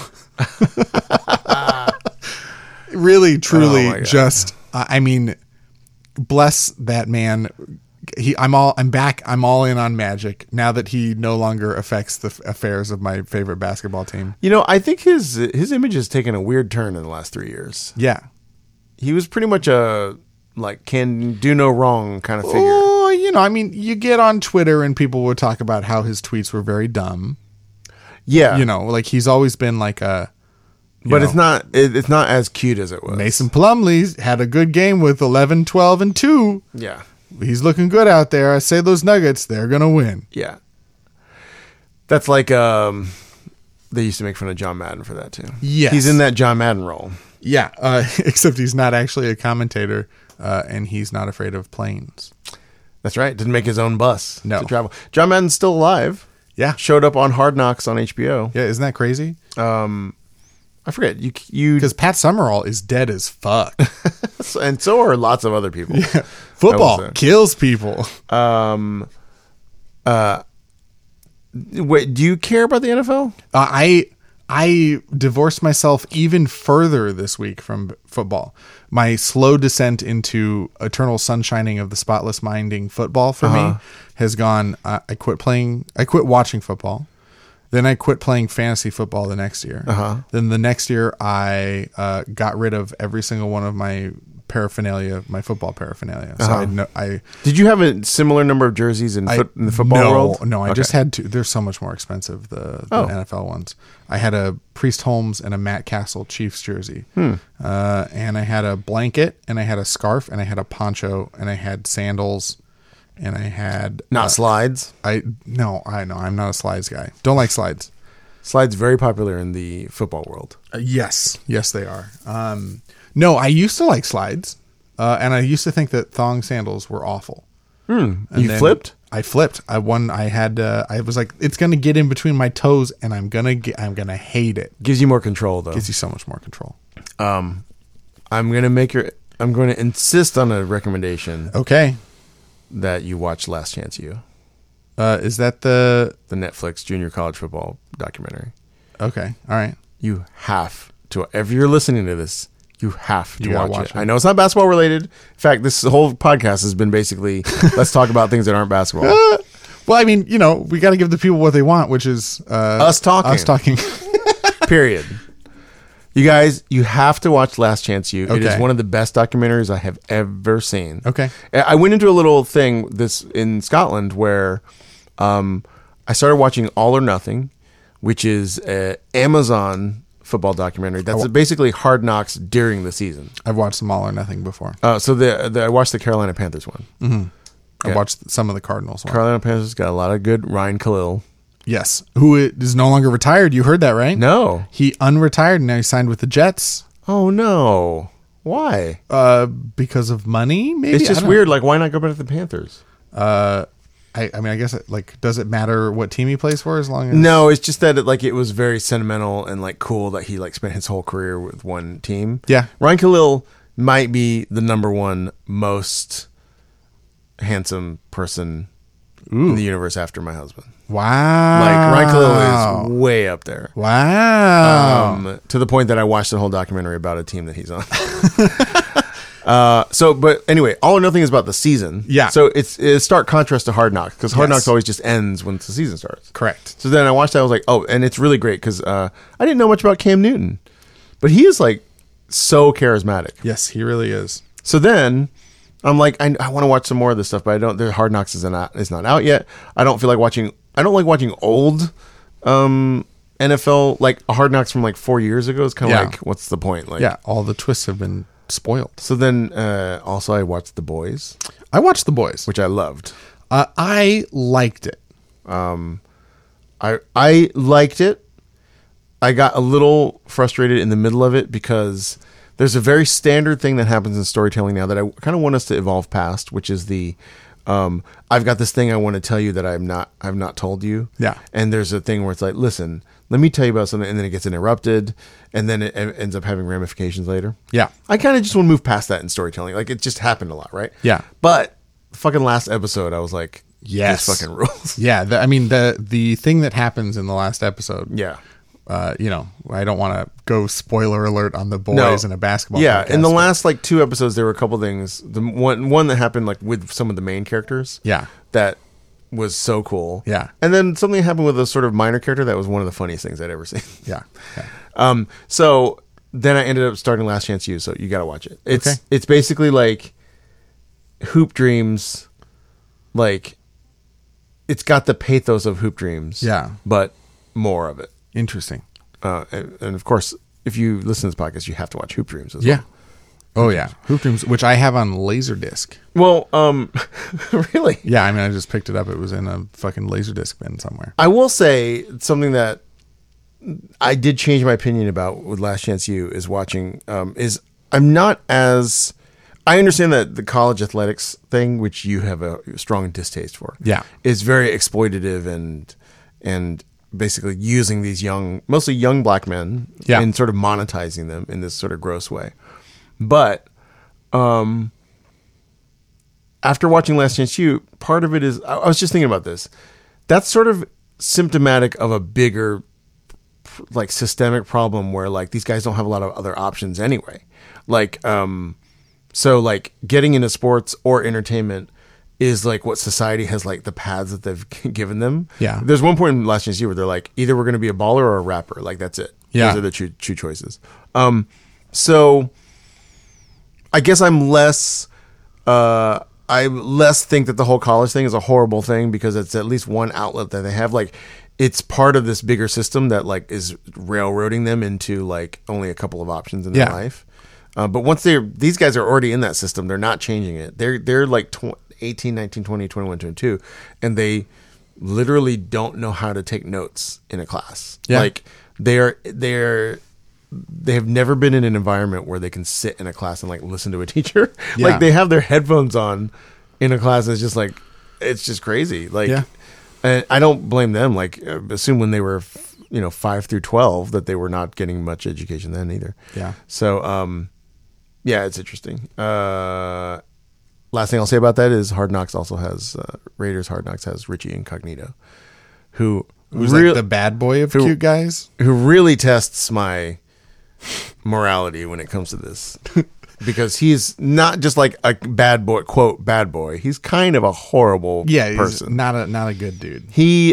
Really, truly, just I mean, bless that man. I'm back. I'm all in on Magic now that he no longer affects the affairs of my favorite basketball team. You know, I think his image has taken a weird turn in the last 3 years. Yeah. He was pretty much a can do no wrong kind of figure. Oh, you know, I mean, you get on Twitter and people would talk about how his tweets were very dumb. Yeah. You know, like he's always been like a. But it's not as cute as it was. Mason Plumlee had a good game with 11, 12, and 2. Yeah. He's looking good out there. I say those Nuggets, they're going to win. Yeah. That's like they used to make fun of John Madden for that too. Yes. He's in that John Madden role. Yeah, except he's not actually a commentator, and he's not afraid of planes. That's right. Didn't make his own bus No. to travel. John Madden's still alive. Yeah. Showed up on Hard Knocks on HBO. Yeah, isn't that crazy? I forget. You Because Pat Summerall is dead as fuck. and so are lots of other people. Football kills people. Wait, do you care about the NFL? I divorced myself even further this week from football. My slow descent into eternal sunshining of the spotless minding football for me has gone. I quit watching football. Then I quit playing fantasy football the next year. Then the next year I got rid of every single one of my paraphernalia, my football paraphernalia. So I did you have a similar number of jerseys in the football world? No, I just had two. They're so much more expensive, the NFL ones. I had a Priest Holmes and a Matt Castle Chiefs jersey. And I had a blanket, and I had a scarf, and I had a poncho, and I had sandals, and I had Not slides. I'm not a slides guy. Don't like slides. Slides very popular in the football world. Yes, they are. No, I used to like slides, and I used to think that thong sandals were awful. And You then flipped? I flipped. I was like, it's gonna get in between my toes, and I'm gonna hate it. Gives you more control, though. Gives you so much more control. I'm going to insist on a recommendation Okay, that you watch Last Chance U, is that the the Netflix junior college football documentary. okay? All right. You have to. If you're listening to this, you have to You gotta watch watch it. it. I know it's not basketball related. In fact, this whole podcast has been basically let's talk about things that aren't basketball. Well, I mean, you know, we got to give the people what they want, which is Us talking. Us talking. Period. You guys, you have to watch Last Chance U. It is Okay. one of the best documentaries I have ever seen. Okay. I went into a little thing in Scotland where I started watching All or Nothing, which is an Amazon football documentary. That's basically Hard Knocks during the season. I've watched them All or Nothing before. So I watched the Carolina Panthers one. I watched some of the Cardinals ones. Carolina Panthers got a lot of good Ryan Khalil. Yes, who is no longer retired. You heard that, right? No. He unretired and now he signed with the Jets. Oh, no. Why? Because of money, maybe? It's I just don't weird. Like, why not go back to the Panthers? I mean, I guess does it matter what team he plays for as long as No, it's just that it was very sentimental and like cool that he like spent his whole career with one team. Yeah. Ryan Khalil might be the number one most handsome person in the universe after my husband. Wow. Like Ryan Khalil is way up there. Wow. To the point that I watched the whole documentary about a team that he's on. But anyway, All or Nothing is about the season. Yeah. So it's a stark contrast to Hard Knocks because Hard Yes. Knocks always just ends when the season starts. Correct. So then I watched that. I was like, oh, and it's really great because I didn't know much about Cam Newton, but he is like so charismatic. Yes, he really is. So then I'm like, I want to watch some more of this stuff, but I don't. The Hard Knocks is not out yet. I don't like watching old NFL, like a Hard Knocks from like 4 years ago is kind of Yeah. like, what's the point? Like, Yeah, all the twists have been spoiled. So then, also I watched The Boys, I watched The Boys. which I loved. I liked it. I liked it. I got a little frustrated in the middle of it because there's a very standard thing that happens in storytelling now that I kind of want us to evolve past, which is the I've got this thing I want to tell you that I've not told you. Yeah. And there's a thing where it's like, listen, let me tell you about something, and then it gets interrupted, and then it ends up having ramifications later. Yeah. I kind of just want to move past that in storytelling. Like, it just happened a lot, right? Yeah. But fucking last episode, I was like, Yes. this fucking rules. Yeah, the thing that happens in the last episode. Yeah. I don't want to go spoiler alert on The Boys and a basketball. Yeah, podcast, in the but- last like 2 episodes, there were a couple things. The one that happened like with some of the main characters. Yeah. That was so cool. Yeah. And then something happened with a sort of minor character that was one of the funniest things I'd ever seen. Yeah. So then I ended up starting Last Chance U, so you got to watch it. Okay. It's basically like Hoop Dreams, like it's got the pathos of Hoop Dreams. Yeah. But more of it. Interesting. And of course, if you listen to this podcast, you have to watch Hoop Dreams as Yeah. Oh yeah, Hoop Dreams, which I have on Laserdisc. well. Really? Yeah, I mean, I just picked it up. It was in a fucking Laserdisc bin somewhere. I will say something that I did change my opinion about with Last Chance U is watching. Is I'm not as I understand that the college athletics thing, which you have a strong distaste for, Yeah. is very exploitative and basically using these mostly young black men, Yeah. and sort of monetizing them in this sort of gross way. But after watching Last Chance U, part of it is I was just thinking about this. That's sort of symptomatic of a bigger, like, systemic problem where like these guys don't have a lot of other options anyway. Like, so like getting into sports or entertainment is like what society has, like the paths that they've given them. Yeah. There's one point in Last Chance U where they're like, either we're going to be a baller or a rapper. Like, that's it. Yeah. Those are the two choices. So I guess I less think that the whole college thing is a horrible thing because it's at least one outlet that they have. Like, it's part of this bigger system that like is railroading them into like only a couple of options in their Yeah. life. But once these guys are already in that system, they're not changing it. They're like 18, 19, 20, 21, 22, and they literally don't know how to take notes in a class. Yeah. Like they have never been in an environment where they can sit in a class and like listen to a teacher. Yeah. Like they have their headphones on in a class. And it's just like, it's just crazy. Like, Yeah. and I don't blame them. Like, assume when they were, 5 through 12 that they were not getting much education then either. Yeah. So, yeah, it's interesting. Last thing I'll say about that is Hard Knocks also has Raiders. Hard Knocks has Richie Incognito, who's like the bad boy of cute guys. who really tests my morality when it comes to this, because he's not just like a bad boy, quote bad boy. He's kind of a horrible Yeah, he's person. not a good dude. He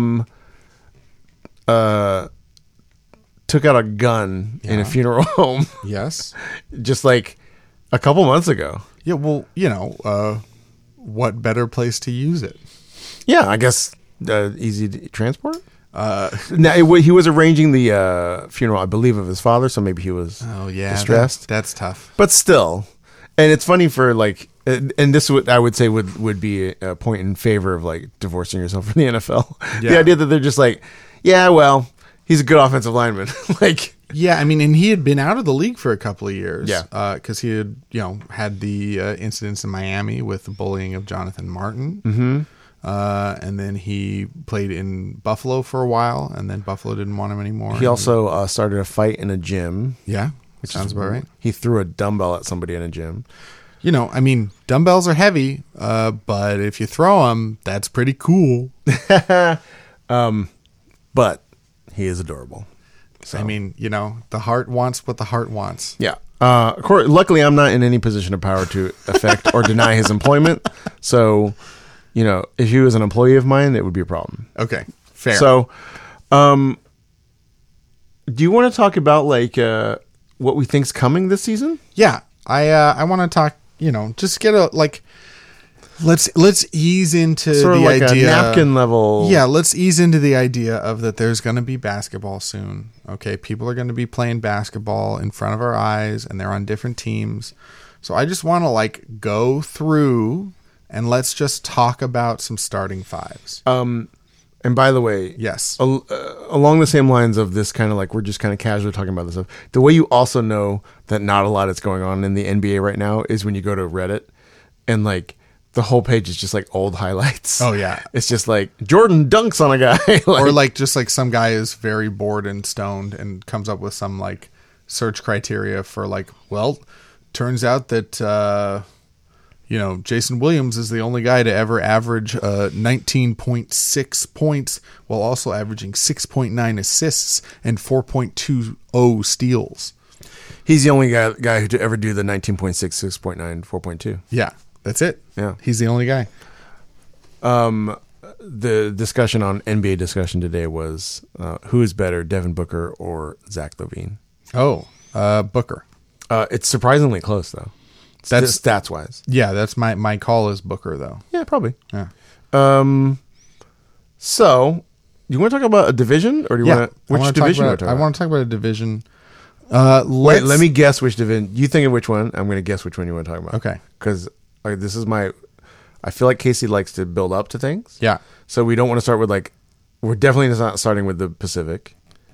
took out a gun in a funeral home Yes. just like a couple months ago. Yeah. Well, what better place to use it? Yeah, I guess easy to transport. Now he was arranging the funeral, I believe, of his father, so maybe he was distressed. That's tough. But still, and it's funny for like, and this would I would say would be a point in favor of like divorcing yourself from the NFL. Yeah. The idea that they're just like, yeah, well, he's a good offensive lineman, like. Yeah, I mean, and he had been out of the league for a couple of years. Yeah. Because he had, had the incidents in Miami with the bullying of Jonathan Martin. Mm-hmm. And then he played in Buffalo for a while, and then Buffalo didn't want him anymore. He also started a fight in a gym. Yeah, which sounds about right. He threw a dumbbell at somebody in a gym. I mean, dumbbells are heavy, but if you throw them, that's pretty cool. But he is adorable. So. I mean, the heart wants what the heart wants. Yeah. Of course, luckily, I'm not in any position of power to affect or deny his employment. So, if he was an employee of mine, it would be a problem. Okay, fair. So, do you want to talk about like what we think's coming this season? Yeah, I want to talk. Just get a let's ease into Sort of the like idea. a napkin level. Yeah, let's ease into the idea of that there's going to be basketball soon. Okay, people are going to be playing basketball in front of our eyes, and they're on different teams. So I just want to like go through and let's just talk about some starting fives. And by the way, Yes. along the same lines of this kind of like we're just kind of casually talking about this stuff. The way you also know that not a lot is going on in the NBA right now is when you go to Reddit and like the whole page is just like old highlights. Oh, yeah. It's just like Jordan dunks on a guy. Or like just like some guy is very bored and stoned and comes up with some like search criteria for like, well, turns out that Jason Williams is the only guy to ever average 19.6 points while also averaging 6.9 assists and 4.20 steals. He's the only guy who to ever do the 19.6, 6.9, 4.2. Yeah, that's it. Yeah. He's the only guy. The discussion on NBA discussion today was who is better, Devin Booker or Zach LaVine? Oh, Booker. It's surprisingly close though. That's stats wise. Yeah, that's my call is Booker though. Yeah, probably. Yeah. So, do you want to talk about a division, or do you want to? Which division? I want to talk about a division. Wait, let me guess which division. You think of which one? I'm going to guess which one you want to talk about. Okay. Because this is my. I feel like Casey likes to build up to things. Yeah. So we don't want to start with like. We're definitely not starting with the Pacific.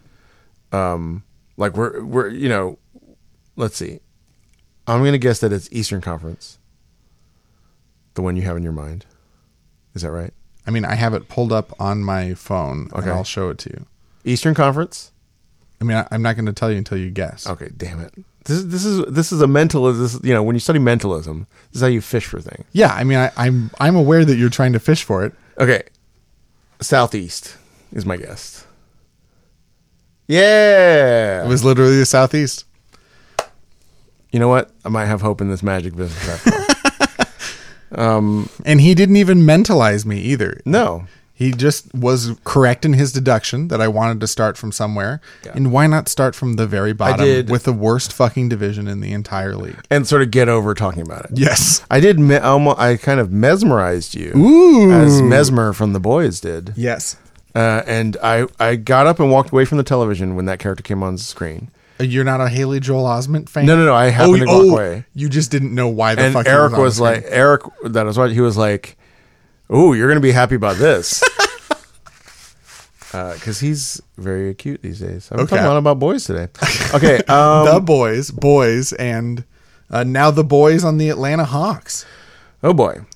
Like we're let's see. I'm going to guess that it's Eastern Conference. The one you have in your mind. Is that right? I mean, I have it pulled up on my phone. Okay. And I'll show it to you. Eastern Conference? I mean, I'm not going to tell you until you guess. Okay, damn it. This is a mental. When you study mentalism, this is how you fish for things. Yeah, I mean, I'm aware that you're trying to fish for it. Okay, Southeast is my guess. Yeah, It was literally the Southeast. You know what? I might have hope in this magic business after all. And he didn't even mentalize me either. No. He just was correct in his deduction that I wanted to start from somewhere. Yeah. And why not start from the very bottom with the worst fucking division in the entire league? And sort of get over talking about it. Yes. I did. I kind of mesmerized you. Ooh. As Mesmer from The Boys did. Yes. And I got up and walked away from the television when that character came on the screen. You're not a Haley Joel Osment fan? No. I happened to walk away. You just didn't know why the fuck. And Eric was like, he was like, "Ooh, you're gonna be happy about this," because he's very acute these days. I'm talking a lot about boys today. Okay, the boys, and now the boys on the Atlanta Hawks. Oh boy.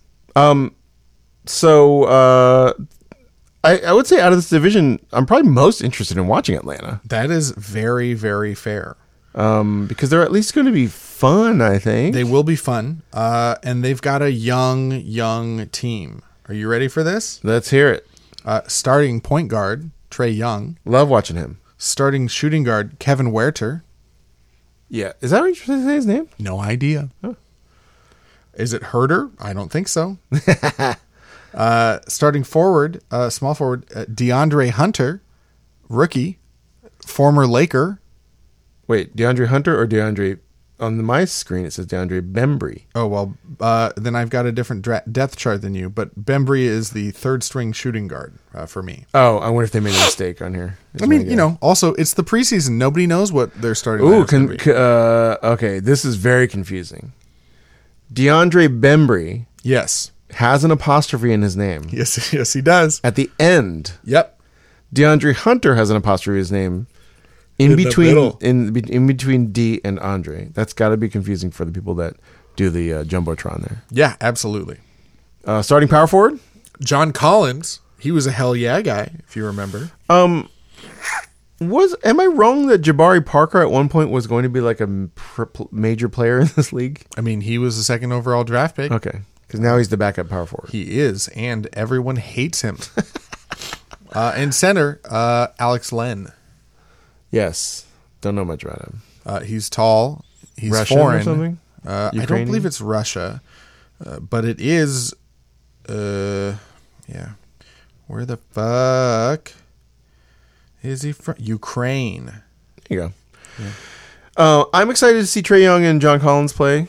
I would say out of this division, I'm probably most interested in watching Atlanta. That is very, very fair. Because they're at least going to be fun, I think. They will be fun. And they've got a young team. Are you ready for this? Let's hear it. Starting point guard, Trae Young. Love watching him. Starting shooting guard, Kevin Huerter. Yeah. Is that what you're saying his name? No idea. Oh. Is it Herter? I don't think so. Starting forward, small forward, DeAndre Hunter, rookie, former Laker. Wait, DeAndre Hunter or DeAndre? On my screen, it says DeAndre Bembry. Oh, well, then I've got a different depth chart than you, but Bembry is the third string shooting guard for me. Oh, I wonder if they made a mistake on here. I mean, also, it's the preseason. Nobody knows what they're starting. Ooh, okay, this is very confusing. DeAndre Bembry. Yes. Has an apostrophe in his name. Yes, he does. At the end. Yep. DeAndre Hunter has an apostrophe in his name in between D and Andre. That's got to be confusing for the people that do the jumbotron there. Yeah, absolutely. Starting power forward, John Collins. He was a hell yeah guy, if you remember. Am I wrong that Jabari Parker at one point was going to be like a major player in this league? I mean, he was the second overall draft pick. Okay. Because now he's the backup power forward. He is, and everyone hates him. In center, Alex Len. Yes. Don't know much about him. He's tall. He's Russian foreign. Or something? I don't believe it's Russia, but it is. Yeah. Where the fuck is he from? Ukraine. There you go. Yeah. I'm excited to see Trae Young and John Collins play.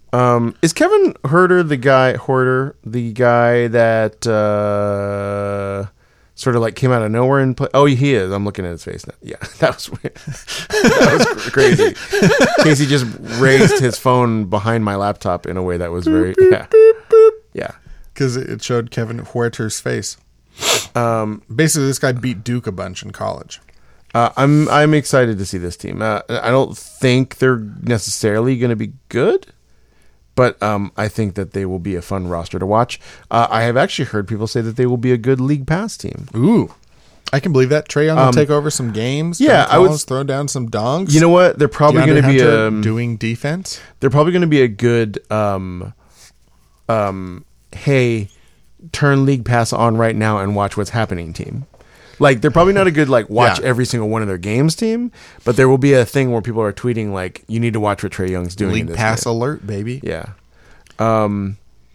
Is Kevin Huerter the guy that sort of like came out of nowhere and play? Oh, he is. I'm looking at his face now. Yeah, that was weird. That was crazy. Casey just raised his phone behind my laptop in a way that was very yeah. Because it showed Kevin Huerter's face. Basically, this guy beat Duke a bunch in college. I'm excited to see this team. I don't think they're necessarily going to be good, but I think that they will be a fun roster to watch. I have actually heard people say that they will be a good League Pass team. Ooh, I can believe that. Trae Young will take over some games. Yeah, I would throw down some dongs. You know what? They're probably going to be doing defense. They're probably going to be a good hey, turn League Pass on right now and watch what's happening team. Like, they're probably not a good, like, watch every single one of their games team, but there will be a thing where people are tweeting, like, you need to watch what Trae Young's doing. League Pass alert, baby. Yeah. And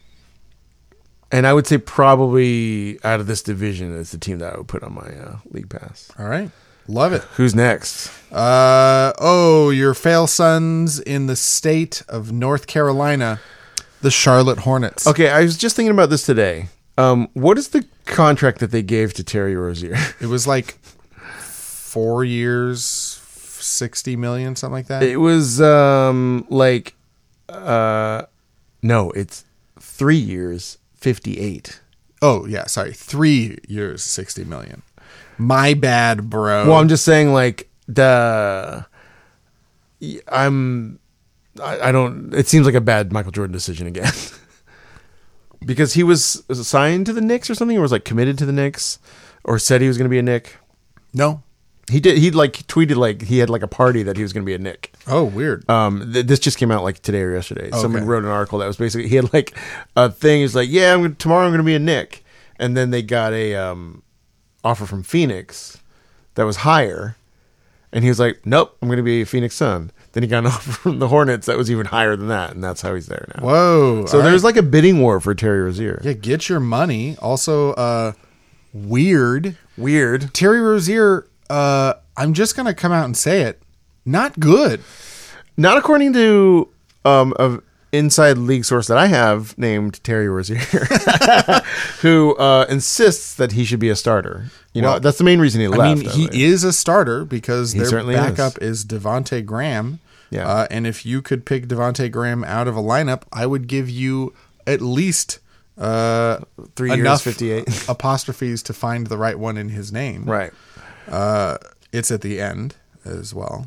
I would say probably out of this division is the team that I would put on my League Pass. All right. Love it. Who's next? Your fail sons in the state of North Carolina, the Charlotte Hornets. Okay, I was just thinking about this today. What is the contract that they gave to Terry Rozier? It was like 4 years, $60 million, something like that. It was no, it's 3 years, 58. Oh yeah, sorry, 3 years, $60 million. My bad, bro. Well, I'm just saying, like, I don't. It seems like a bad Michael Jordan decision again. Because he was signed to the Knicks or something, or was like committed to the Knicks, or said he was going to be a Knick. No, he did. He like tweeted like he had like a party that he was going to be a Knick. Oh, weird. This just came out like today or yesterday. Okay. Someone wrote an article that was basically he had like a thing. He's like, yeah, tomorrow I'm going to be a Knick, and then they got a offer from Phoenix that was higher, and he was like, nope, I'm going to be a Phoenix Sun. Then he got an offer from the Hornets that was even higher than that, and that's how he's there now. Whoa. So there's like a bidding war for Terry Rozier. Yeah, get your money. Also, weird. Terry Rozier, I'm just going to come out and say it, not good. Not according to an inside league source that I have named Terry Rozier, who insists that he should be a starter. You know, that's the main reason he left. I mean, he is a starter because their backup is Devontae Graham. Yeah. And if you could pick Devontae Graham out of a lineup, I would give you at least 3 years, 58 apostrophes to find the right one in his name. Right. It's at the end as well.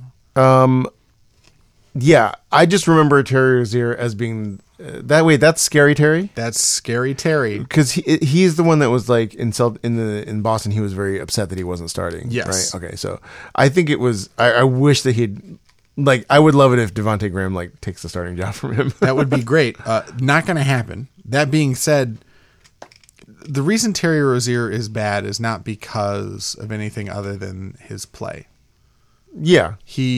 Yeah, I just remember Terry Rozier as being that way. That's Scary Terry. That's Scary Terry because he's the one that was like in Boston. He was very upset that he wasn't starting. Yes. Right. Okay. So I think it was. I wish that he'd. Like, I would love it if Devontae Graham like takes the starting job from him. That would be great. Not going to happen. That being said, the reason Terry Rozier is bad is not because of anything other than his play. Yeah,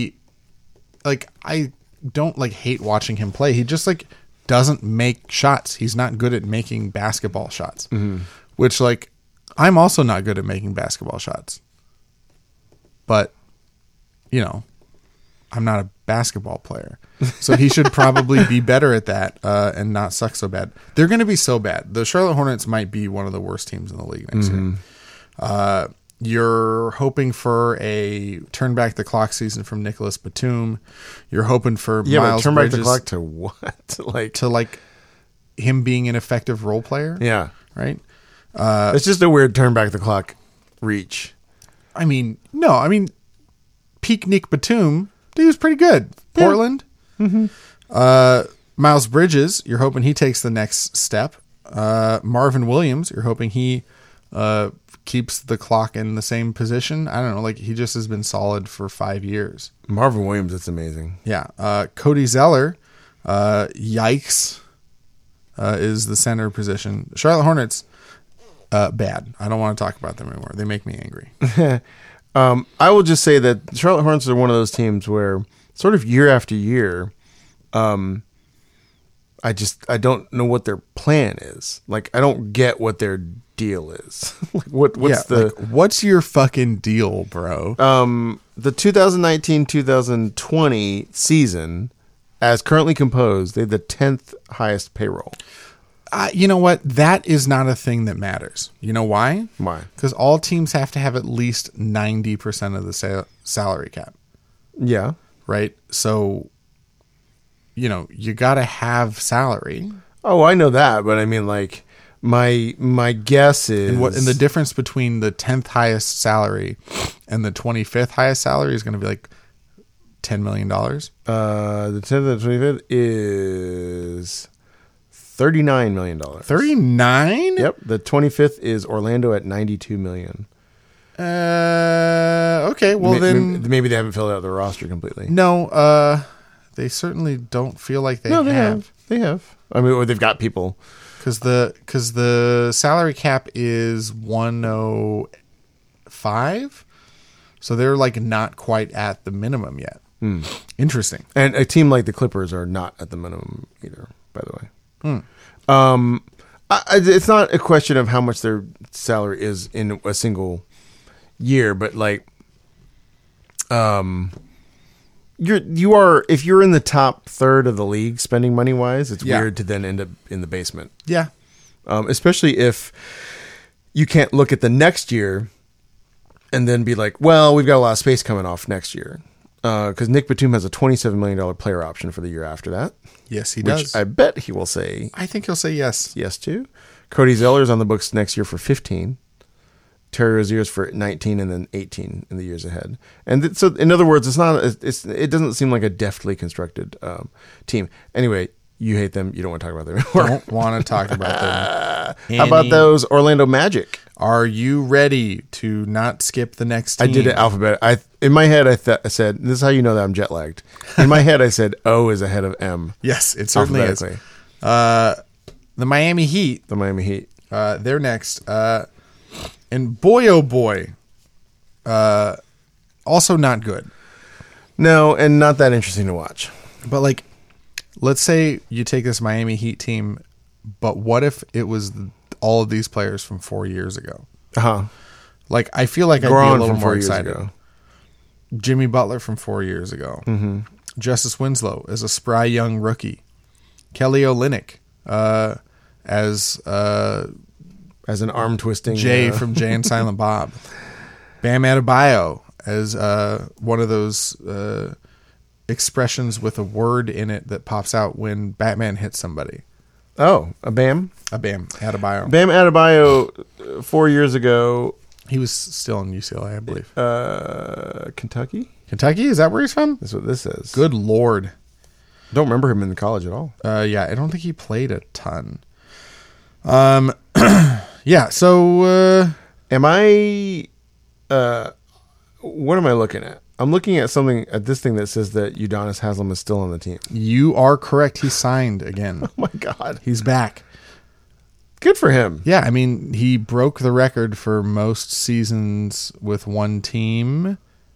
I don't like hate watching him play. He just like doesn't make shots. He's not good at making basketball shots, which like I'm also not good at making basketball shots. But you know, I'm not a basketball player, so he should probably be better at that and not suck so bad. They're going to be so bad. The Charlotte Hornets might be one of the worst teams in the league next year. You're hoping for a turn back the clock season from Nicholas Batum. You're hoping for Miles turn Bridges back the clock to what? to him being an effective role player. Yeah, right. It's just a weird turn back the clock reach. I mean, no. I mean, peak Nick Batum. He was pretty good. Portland. Mm-hmm. Miles Bridges, you're hoping he takes the next step. Marvin Williams, you're hoping he keeps the clock in the same position. I don't know. Like, he just has been solid for 5 years. Marvin Williams, it's amazing. Yeah. Cody Zeller, yikes, is the center position. Charlotte Hornets, bad. I don't want to talk about them anymore. They make me angry. I will just say that the Charlotte Hornets are one of those teams where sort of year after year, I don't know what their plan is. Like, I don't get what their deal is. What's your fucking deal, bro? The 2019-2020 season, as currently composed, they have the 10th highest payroll. You know what? That is not a thing that matters. You know why? Why? Because all teams have to have at least 90% of the salary cap, Yeah. right? So, you got to have salary. Oh, I know that, but I mean, like, my guess is... And the difference between the 10th highest salary and the 25th highest salary is going to be like $10 million. The 10th and the 25th is $39 million. 39? Yep. The 25th is Orlando at $92 million. Okay, well then... Maybe they haven't filled out their roster completely. No, they certainly don't feel like they have. They have. I mean, or they've got people. Because the salary cap is 105, so they're like not quite at the minimum yet. Interesting. And a team like the Clippers are not at the minimum either, by the way. It's not a question of how much their salary is in a single year, but like, you are if you're in the top third of the league spending money wise, it's weird to then end up in the basement. Yeah. Especially if you can't look at the next year and then be like, well, we've got a lot of space coming off next year. Because Nick Batum has a $27 million player option for the year after that. Yes, he which does. I bet he will say I think he'll say yes. yes to. Cody Zeller's on the books next year for 15. Terry Rozier's for 19 and then 18 in the years ahead. And so, in other words, it doesn't seem like a deftly constructed team. Anyway, you hate them. You don't want to talk about them anymore. Don't want to talk about them. How about those Orlando Magic? Are you ready to not skip the next team? I did it alphabet. In my head, I said, this is how you know that I'm jet lagged. In my head, I said O is ahead of M. Yes, it certainly is. Alphabetically. The Miami Heat. The Miami Heat. They're next. And boy, oh boy, also not good. No, and not that interesting to watch. But like, let's say you take this Miami Heat team, but what if it was all of these players from 4 years ago? Like, I feel like I'd be a little more excited. Ago. Jimmy Butler from 4 years ago. Mm-hmm. Justice Winslow as a spry young rookie. Kelly Olynyk as an arm twisting Jay from Jay and Silent Bob. Bam Adebayo as one of those expressions with a word in it that pops out when Batman hits somebody. Oh, a Bam Adebayo. Bam Adebayo 4 years ago. He was still in UCLA, I believe. Kentucky? Kentucky? Is that where he's from? That's what this says. Good Lord. Don't remember him in college at all. Yeah, I don't think he played a ton. Yeah, so am I what am I looking at? I'm looking at this thing that says that Udonis Haslem is still on the team. You are correct. He signed again. Oh my God. He's back. Good for him. Yeah, I mean, he broke the record for most seasons with one team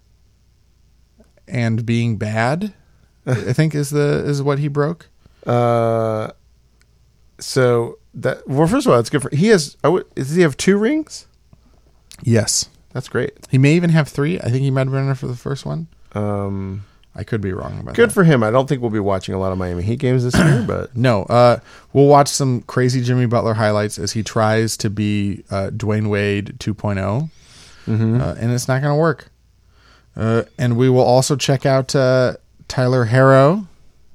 and being bad. I think is what he broke. So that, well, first of all, it's good for does he have 2 rings? Yes. That's great. He may even have 3. I think he might have been in for the first one. I could be wrong about that. Good for him. I don't think we'll be watching a lot of Miami Heat games this year, but no. We'll watch some crazy Jimmy Butler highlights as he tries to be Dwayne Wade 2.0, and it's not going to work. And we will also check out Tyler Herro,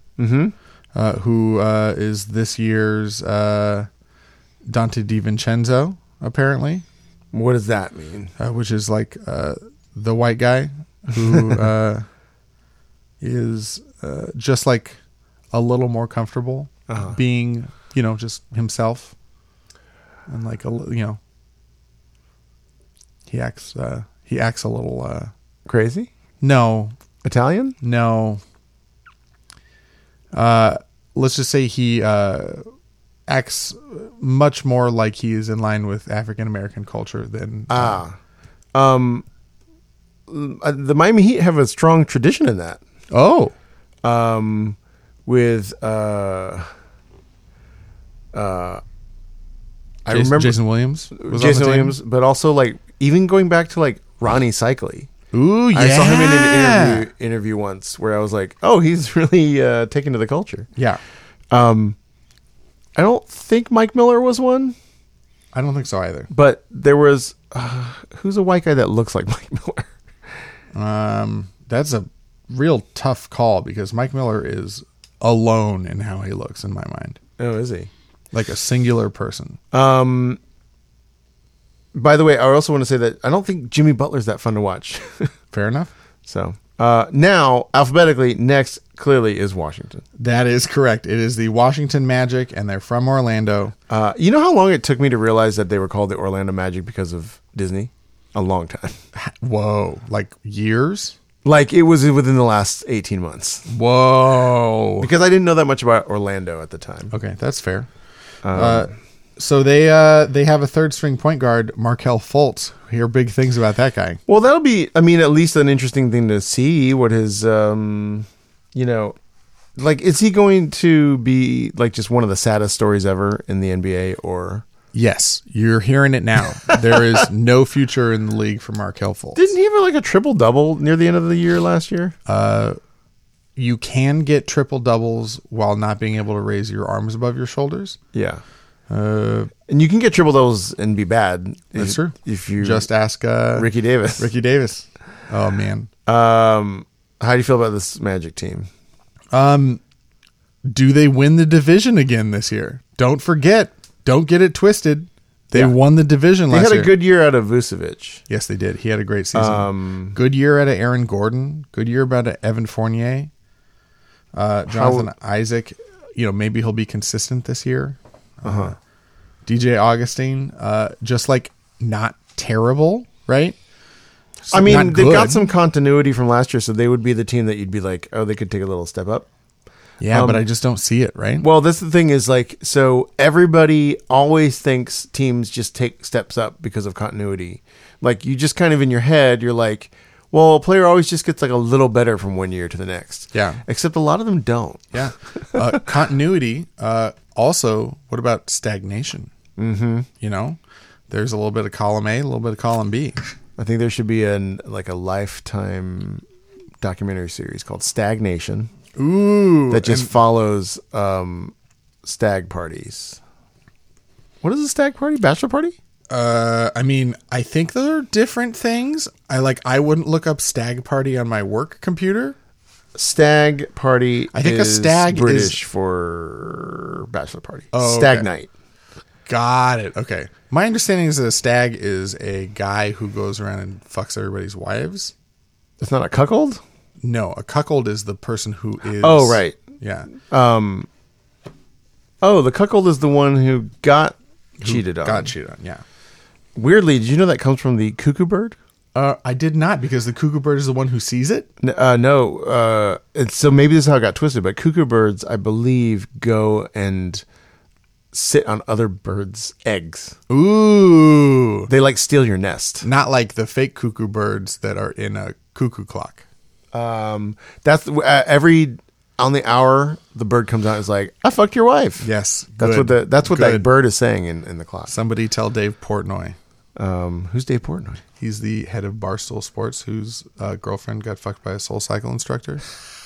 who is this year's Dante DiVincenzo, apparently. What does that mean? Which is like the white guy who is just like a little more comfortable being, just himself, and like he acts a little crazy. No, Italian. No. Let's just say he acts much more like he is in line with African American culture than. The Miami Heat have a strong tradition in that. Oh. With I remember Jason Williams. But also like even going back to like Ronnie Cycli. Ooh, yeah. I saw him in an interview once where I was like, oh, he's really taken to the culture. Yeah. I don't think Mike Miller was one, I don't think so either. but there was who's a white guy that looks like Mike Miller? That's a real tough call because Mike Miller is alone in how he looks in my mind. Oh, is he? Like a singular person. By the way, I also want to say that I don't think Jimmy Butler's that fun to watch. Fair enough. So now, alphabetically, next clearly is Washington. That is correct. It is the Washington Magic, and they're from Orlando. You know how long it took me to realize that they were called the Orlando Magic because of Disney? A long time. Whoa. Like years? Like it was within the last 18 months. Whoa. Because I didn't know that much about Orlando at the time. Okay, that's fair. So they have a third string point guard, Markelle Fultz. Hear big things about that guy. Well, that'll be, I mean, at least an interesting thing to see what his, like, is he going to be like just one of the saddest stories ever in the NBA or? Yes, you're hearing it now. There is no future in the league for Markelle Fultz. Didn't he have like a triple double near the end of the year last year? You can get triple doubles while not being able to raise your arms above your shoulders. Yeah. And you can get triple doubles and be bad. That's true. If you just ask Ricky Davis. Ricky Davis. Oh man. How do you feel about this Magic team? Do they win the division again this year? Don't forget. Don't get it twisted. They won the division last year. They had a good year out of Vucevic. Yes, they did. He had a great season. Good year out of Aaron Gordon. Good year out of Evan Fournier. Jonathan Isaac. Maybe he'll be consistent this year. DJ Augustine, just like not terrible, right? I mean, they've got some continuity from last year, so they would be the team that you'd be like, oh, they could take a little step up. Yeah, but I just don't see it, right? Well, that's the thing is like, so everybody always thinks teams just take steps up because of continuity. Like you just kind of in your head, you're like, well, a player always just gets like a little better from one year to the next. Yeah. Except a lot of them don't. Yeah. Continuity. Also, what about stagnation? Mm-hmm. There's a little bit of column A, a little bit of column B. I think there should be a Lifetime documentary series called Stagnation. Ooh. That just follows stag parties. What is a stag party? Bachelor party? I mean, I think they're different things. I wouldn't look up stag party on my work computer. Stag party. I think is a stag British for bachelor party. Oh, stag okay. night. Got it. Okay. My understanding is that a stag is a guy who goes around and fucks everybody's wives. It's not a cuckold? No, a cuckold is the person who is. Oh, right. Yeah. The cuckold is the one who got cheated on. Got cheated on, yeah. Weirdly, did you know that comes from the cuckoo bird? I did not, because the cuckoo bird is the one who sees it. No. So maybe this is how it got twisted, but cuckoo birds, I believe, go and sit on other birds' eggs. Ooh. They like steal your nest. Not like the fake cuckoo birds that are in a cuckoo clock. That's every on the hour the bird comes out and is like, I fucked your wife. Yes. That's good. what that bird is saying in the clock. Somebody tell Dave Portnoy. Who's Dave Portnoy? He's the head of Barstool Sports, whose girlfriend got fucked by a SoulCycle instructor.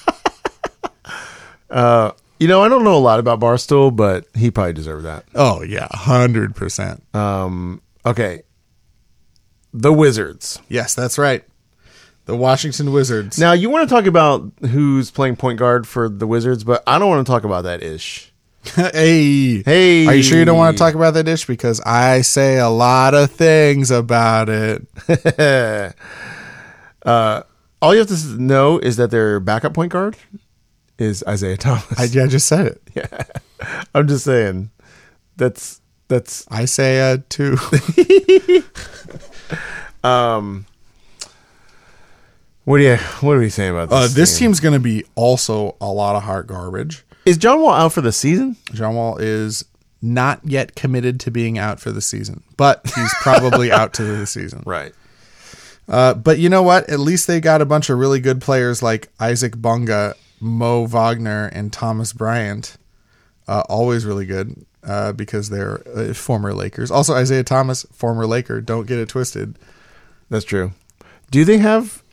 I don't know a lot about Barstool, but he probably deserved that. Oh, yeah, 100%. Okay. The Wizards. Yes, that's right. The Washington Wizards. Now, you want to talk about who's playing point guard for the Wizards, but I don't want to talk about that ish. Hey. Are you sure you don't want to talk about that ish? Because I say a lot of things about it. All you have to know is that their backup point guard is Isaiah Thomas. I just said it. Yeah. I'm just saying. That's Isaiah too. What are we saying about this? This team's going to be also a lot of heart garbage. Is John Wall out for the season? John Wall is not yet committed to being out for the season, but he's probably out to the season. Right. But you know what? At least they got a bunch of really good players like Isaac Bonga, Mo Wagner, and Thomas Bryant. Always really good because they're former Lakers. Also, Isaiah Thomas, former Laker. Don't get it twisted. That's true. Do they have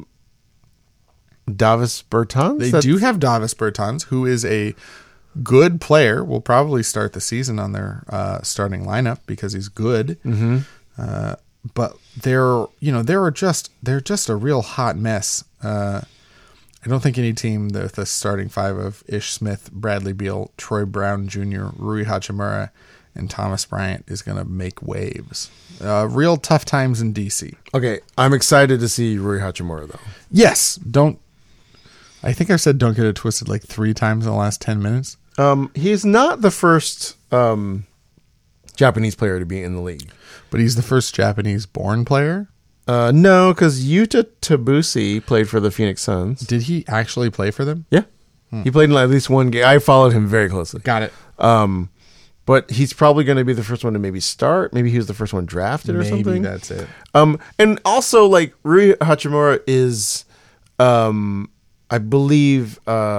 Davis Bertans? They do have Davis Bertans, who is a good player. Will probably start the season on their starting lineup because he's good. Mm-hmm. But they're just a real hot mess. I don't think any team with the starting five of Ish Smith, Bradley Beal, Troy Brown Jr., Rui Hachimura, and Thomas Bryant is going to make waves. Real tough times in DC. Okay, I'm excited to see Rui Hachimura, though. Yes, I think I've said don't get it twisted like 3 times in the last 10 minutes. He's not the first Japanese player to be in the league. But he's the first Japanese-born player? No, because Yuta Tabusi played for the Phoenix Suns. Did he actually play for them? Yeah. He played in at least one game. I followed him very closely. Got it. But he's probably going to be the first one to maybe start. Maybe he was the first one drafted or something. Maybe that's it. And also, like, Rui Hachimura is, I believe,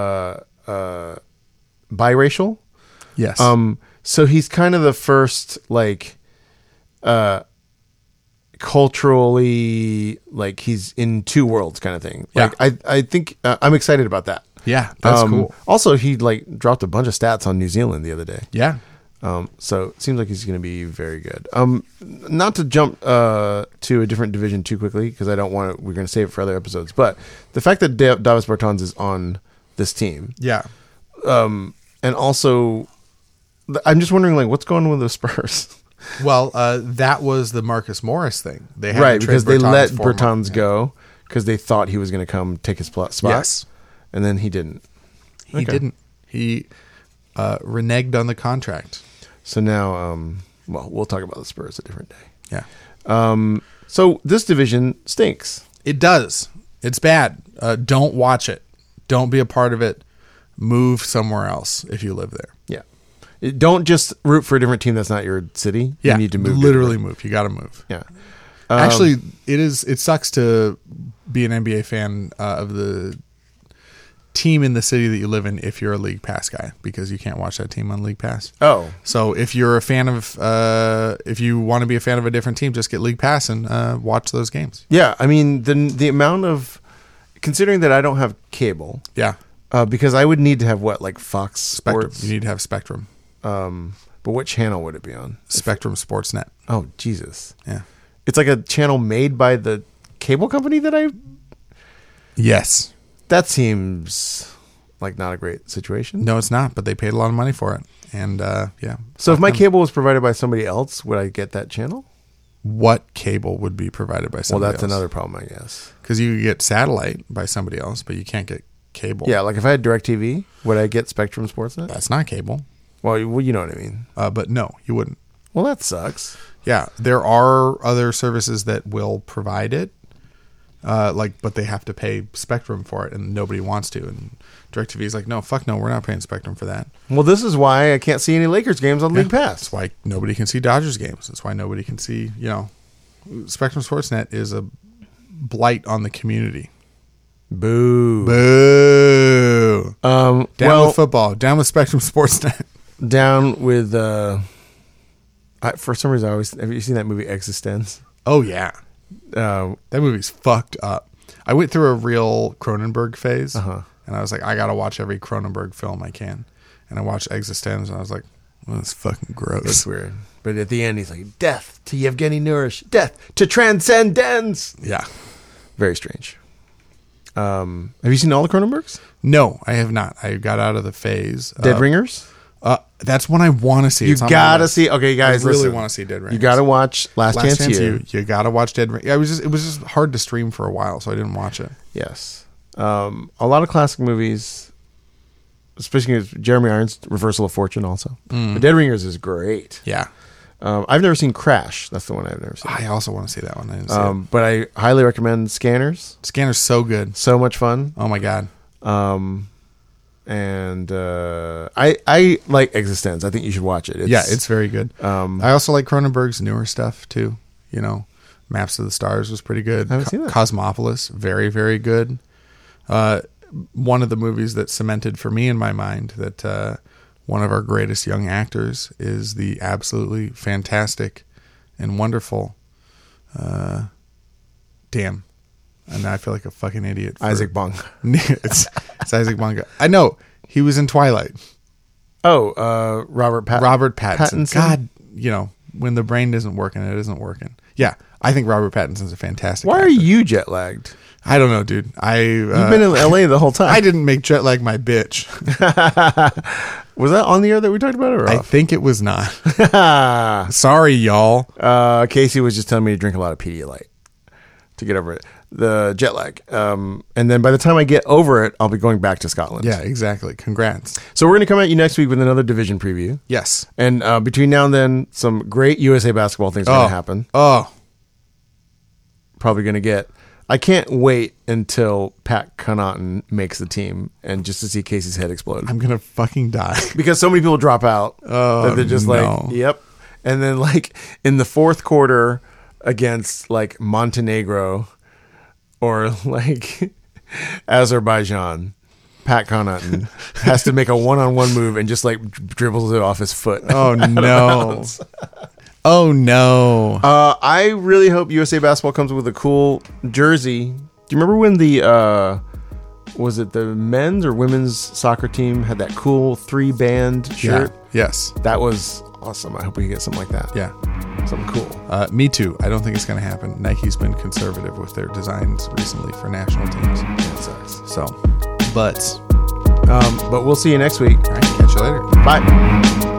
biracial. Yes. So he's kind of the first, like, culturally, like, he's in two worlds kind of thing. Like, Yeah. I think I'm excited about that. Yeah, that's cool. Also, he like dropped a bunch of stats on New Zealand the other day. Yeah. So it seems like he's going to be very good. Not to jump to a different division too quickly because I don't want to. We're going to save it for other episodes. But the fact that Davis Bertans is on this team, Yeah. and also, I'm just wondering, like, what's going on with the Spurs? Well, that was the Marcus Morris thing. They had Right, to trade because they let for him. Bertans go because they thought he was going to come take his spot. Yes. And then he didn't. He Okay. didn't. He reneged on the contract. So now, well, we'll talk about the Spurs a different day. Yeah. So this division stinks. It does. It's bad. Don't watch it. Don't be a part of it. Move somewhere else if you live there. Yeah. Don't just root for a different team that's not your city. Yeah. You need to move. Literally move. You got to move. Yeah. Actually, it sucks to be an NBA fan of the team in the city that you live in if you're a League Pass guy because you can't watch that team on League Pass. Oh. So if you're a fan of, if you want to be a fan of a different team, just get League Pass and watch those games. Yeah. I mean, the amount of, considering that I don't have cable, Yeah. because I would need to have what, like Fox Spectrum. Sports? You need to have Spectrum. But what channel would it be on? Spectrum Sportsnet. Oh, Jesus. Yeah. It's like a channel made by the cable company Yes. that seems like not a great situation. No, it's not, but they paid a lot of money for it. And yeah. So if my cable was provided by somebody else, would I get that channel? What cable would be provided by Well, somebody that's else? another problem, I guess. Because you get satellite by somebody else, but you can't get cable. Yeah, like if I had DirecTV, would I get Spectrum Sportsnet? That's not cable. Well, you know what I mean. But no, you wouldn't. Well, that sucks. Yeah, there are other services that will provide it, but they have to pay Spectrum for it, and nobody wants to. And DirecTV is like, no, fuck no, we're not paying Spectrum for that. Well, this is why I can't see any Lakers games on League Pass. That's why nobody can see Dodgers games. That's why nobody can see, Spectrum Sportsnet is a blight on the community. Boo. Boo. Down well, with football. Down with Spectrum Sportsnet. down with. For some reason, have you seen that movie Existence? Oh, yeah. Uh, That movie's fucked up. I went through a real Cronenberg phase, Uh-huh. and I was like, I got to watch every Cronenberg film I can. And I watched Existence, and I was like, well, that's fucking It's gross. weird. But at the end, he's like, death to Yevgeny Nourish. Death to transcendence. Yeah. Very strange. Have you seen all the Cronenbergs? No, I have not. I got out of the phase. Dead Ringers? That's one I want to see. You It's on my gotta list. see. Okay, guys, I really listen. want to see Dead Ringers. You gotta watch Last Chance You. You gotta watch Dead Ringers. It was just hard to stream for a while, so I didn't watch it. Yes. A lot of classic movies, especially Jeremy Irons' Reversal of Fortune also. But Dead Ringers is great. Yeah. I've never seen Crash. That's the one I've never seen. I also want to see that one. I didn't see it. But I highly recommend Scanners. Scanner's so good. So much fun. Oh my God. And I like Existence. I think you should watch it. It's very good. I also like Cronenberg's newer stuff too. Maps of the Stars was pretty good. I haven't seen that. Cosmopolis, very, very good. One of the movies that cemented for me in my mind that one of our greatest young actors is the absolutely fantastic and wonderful. And now I feel like a fucking idiot. Isaac Bonga. it's Isaac Bonga. I know. He was in Twilight. Oh, Robert Pattinson. God, when the brain isn't working, it isn't working. Yeah, I think Robert Pattinson's a fantastic Why actor. are you jet lagged? I don't know, dude. You've been in LA the whole time. I didn't make jet lag my bitch. Was that on the air that we talked about it or I off? think it was not. Sorry, y'all. Casey was just telling me to drink a lot of Pedialyte to get over it. The jet lag. And then by the time I get over it, I'll be going back to Scotland. Yeah, exactly. Congrats. So we're going to come at you next week with another division preview. Yes. And between now and then, some great USA basketball things are going to happen. Oh. Probably going to get... I can't wait until Pat Connaughton makes the team and just to see Casey's head explode. I'm going to fucking die. Because so many people drop out that they're just like, yep. And then like in the fourth quarter against like Montenegro or like Azerbaijan, Pat Connaughton has to make a one-on-one move and just like dribbles it off his foot. Oh, no. Oh, no. I really hope USA Basketball comes with a cool jersey. Do you remember when the, was it the men's or women's soccer team had that cool 3-band shirt? Yeah. Yes. That was awesome. I hope we can get something like that. Yeah. Something cool. Me too. I don't think it's going to happen. Nike's been conservative with their designs recently for national teams. That sucks. So, but we'll see you next week. All right. Catch you later. Bye.